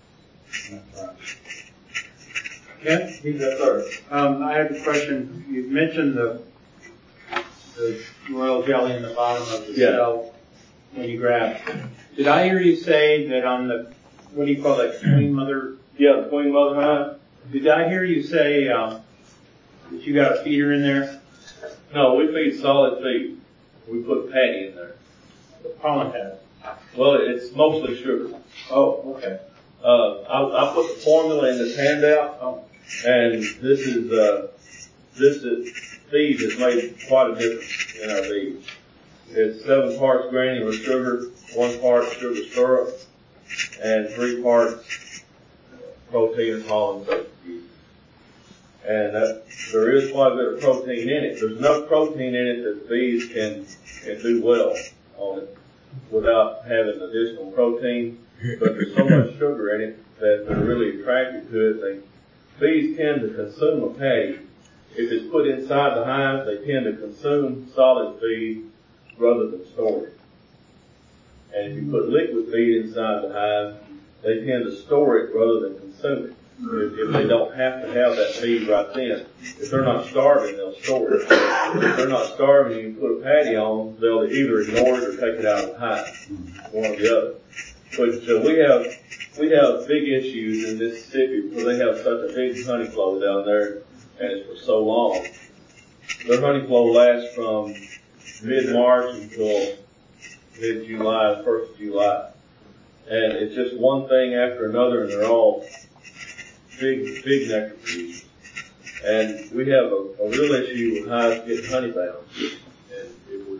Ken? Yes, sir. Um, I have a question. You mentioned the the royal jelly in the bottom of the yeah. cell when you grab. Did I hear you say that on the, what do you call that, queen mother? Yeah, the queen mother hive. Did I hear you say um, that you got a feeder in there? No, we feed solid feed. We put patty in there. The pollen has. Well, it's mostly sugar. Oh, okay. Uh, I, I put the formula in this handout, oh. and this is, uh, this is, feed has made quite a difference in our bees. It's seven parts granular sugar, one part sugar syrup, and three parts protein and pollen substitute. And that, there is quite a bit of protein in it. There's enough protein in it that the bees can, can do well on it without having additional protein. But there's so much sugar in it that they're really attracted to it. They, bees tend to consume a patty. If it's put inside the hive, they tend to consume solid feed rather than store it. And if you put liquid feed inside the hive, they tend to store it rather than consume it. If, if they don't have to have that feed right then. If they're not starving, they'll store it. If they're not starving and you put a patty on, they'll either ignore it or take it out of the hive. One or the other. But so we have, we have big issues in Mississippi because they have such a big honey flow down there and it's for so long. Their honey flow lasts from mid-March until mid-July, first of July. And it's just one thing after another and they're all big, big nectar producers. And we have a, a real issue with hives getting honey bound. And if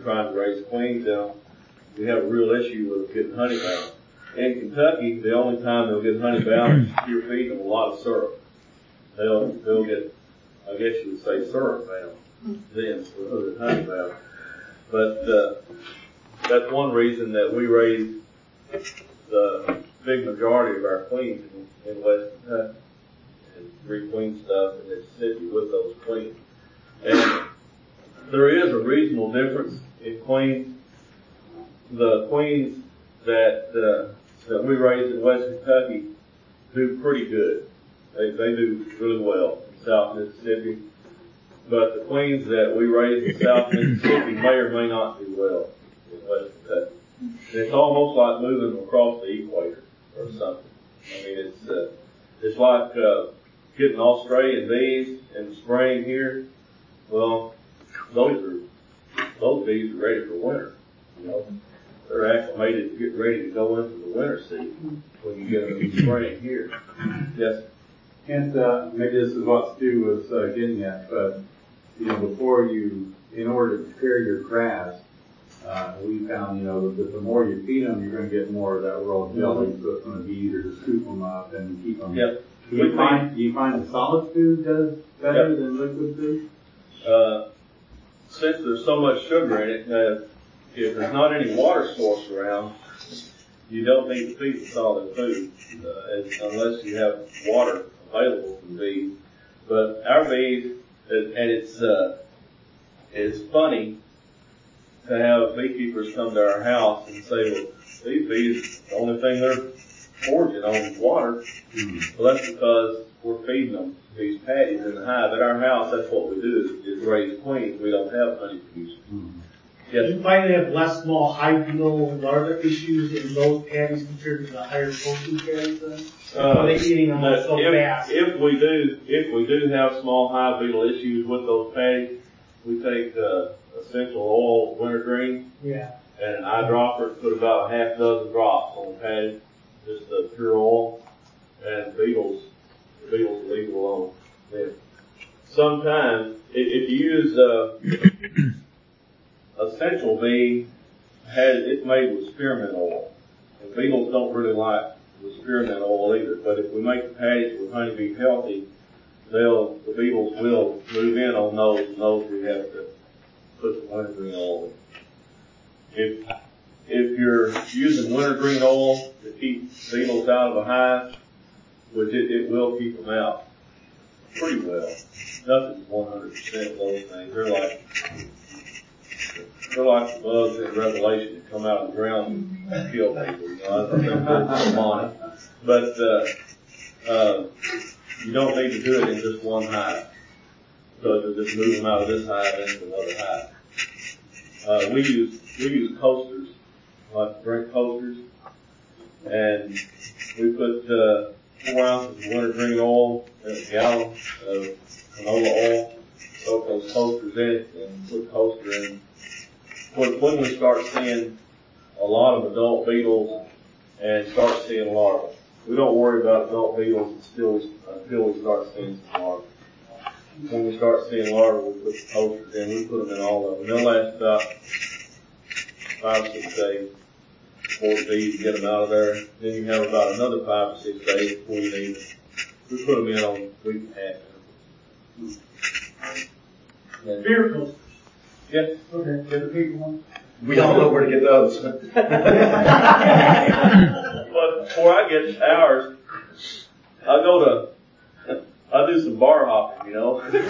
trying to raise queens now, we have a real issue with getting honey bound. In Kentucky, the only time they'll get honey bound is if you're feeding them a lot of syrup. They'll, they'll get, I guess you would say syrup bound then, rather than honey bound. But, uh, that's one reason that we raise the big majority of our queens in, in West Kentucky and three queen stuff in Mississippi with those queens. And there is a reasonable difference in queens. The queens that uh, that we raise in West Kentucky do pretty good. They they do really well in South Mississippi. But the queens that we raise in South Mississippi may or may not do well in West Kentucky. And it's almost like moving them across the equator or something. I mean, it's uh, it's like uh, getting Australian bees in the spring here. Well, those are those bees are ready for winter. You know, they're acclimated to get ready to go into the winter season when you get them in the spring here. Yes. And uh, maybe this is what Stu was uh, getting at, but you know, before you, in order to prepare your grass, uh, we found, you know, that the more you feed them, you're going to get more of that raw jelly, so it's going to be easier to scoop them up and keep them. Yep. Do you find, do you find that solid food does better yep. than liquid food? Uh, since there's so much sugar in it, uh, if there's not any water source around, you don't need to feed the solid food, uh, as, unless you have water available for the bees. But our bees, and it's, uh, it's funny to have beekeepers come to our house and say, well, these bees, the only thing they're foraging on is water. Mm-hmm. Well, that's because we're feeding them these patties in the hive. At our house, that's what we do, is, is raise queens. We don't have honey producers. Mm-hmm. Yes. Do you find they have less small hive beetle larva issues in those patties compared to the higher protein patties then? Uh, Are they eating them so if, fast? If we do, if we do have small hive beetle issues with those patties, we take uh, essential oil wintergreen yeah. and an eyedropper, put about a half dozen drops on the patty, just the pure oil, and beetles, the beetles leave it alone. Yeah. Sometimes, if, if you use uh, Essential Bee, has it's made with spearmint oil, and beetles don't really like the spearmint oil either. But if we make the patties with Honeybee Healthy, they'll the beetles will move in on those, and those we have to put some wintergreen oil in. If if you're using wintergreen oil to keep beetles out of a hive, which it, it will keep them out pretty well. Nothing's one hundred percent of those things. They're like they're like the bugs in Revelation that come out of the ground and kill people. You know, I think they're demonic. But uh, uh, you don't need to do it in just one hive, because you'll just move them out of this hive into another hive. Uh, we use we use coasters, like drink coasters, and we put uh, four ounces of wintergreen oil in a gallon of canola oil, soak those coasters in it, and put coaster in. When, when we start seeing a lot of adult beetles and start seeing larvae, we don't worry about adult beetles until we, until we start seeing some larvae. When we start seeing larvae, we put the coasters in. We put them in all of them. They'll last about five or six days before the bees get them out of there. Then you have about another five or six days before you need them. We put them in on week and a half. And beer coasters. Yes. Okay. Get the people one. We don't know where to get those. But before I get ours, I go to, I do some bar hopping, you know. Really?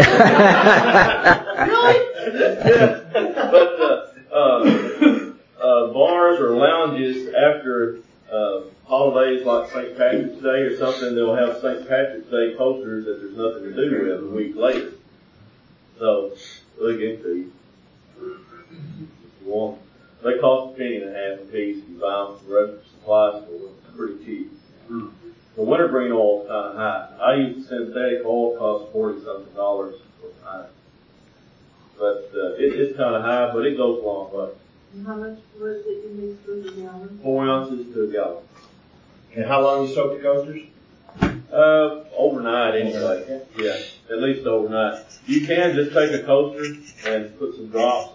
Yeah. But, uh, uh, uh, bars or lounges after, uh, holidays like Saint Patrick's Day or something, they'll have Saint Patrick's Day posters that there's nothing to do with a week later. So, look into you. If you want. They cost a penny and a half a piece if you buy them from the restaurant supply store. It's pretty cheap. Mm. The wintergreen oil is kind of high. I use synthetic oil, costs forty something dollars for a pint. But uh, it, it's kind of high, but it goes a long way. And how much was it you mix for a gallon? Four ounces to a gallon. And how long you soak the coasters? Uh, overnight anyway. Yeah, at least overnight. You can just take a coaster and put some drops of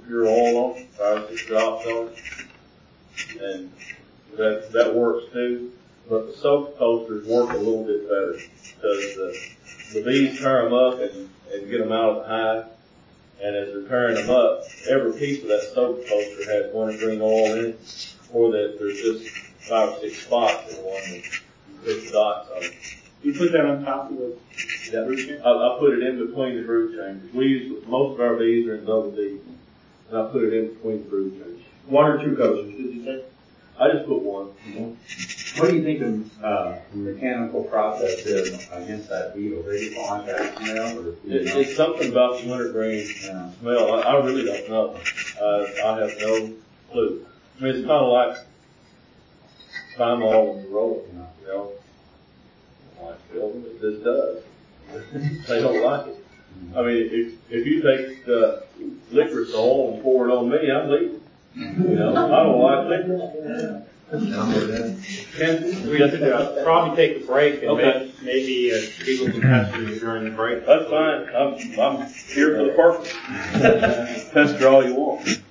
pure oil on it, five or six drops on it. And that, that works too. But the soap toasters work a little bit better because the, the bees turn them up and, and get them out of the hive. And as they're turning them up, every piece of that soap toaster has wintergreen oil in it, or that there's just five or six spots in one with six dots on it. You put that on top of the Yeah. brood chamber? I, I put it in between the brood chambers. We use, most of our bees are in double D, and I put it in between the brood chambers. one or two coasters, did you say? I just put one. Mm-hmm. What do you think the, uh, mechanical process is against that beetle? They find that smell, or It, it's something about the wintergreen yeah. smell. I, I really don't know. Uh, I have no clue. I mean, it's kind of like Thymol when you roll it, you know. Like film, it just does. They don't like it. I mean, if if you take uh, licorice oil and pour it on me, I'm leaving. You know, I don't like licorice. Ken, we should uh, probably take a break and Okay. maybe, maybe uh, people can pester you during the break. That's fine. I'm I'm here for the purpose. Pester all you want.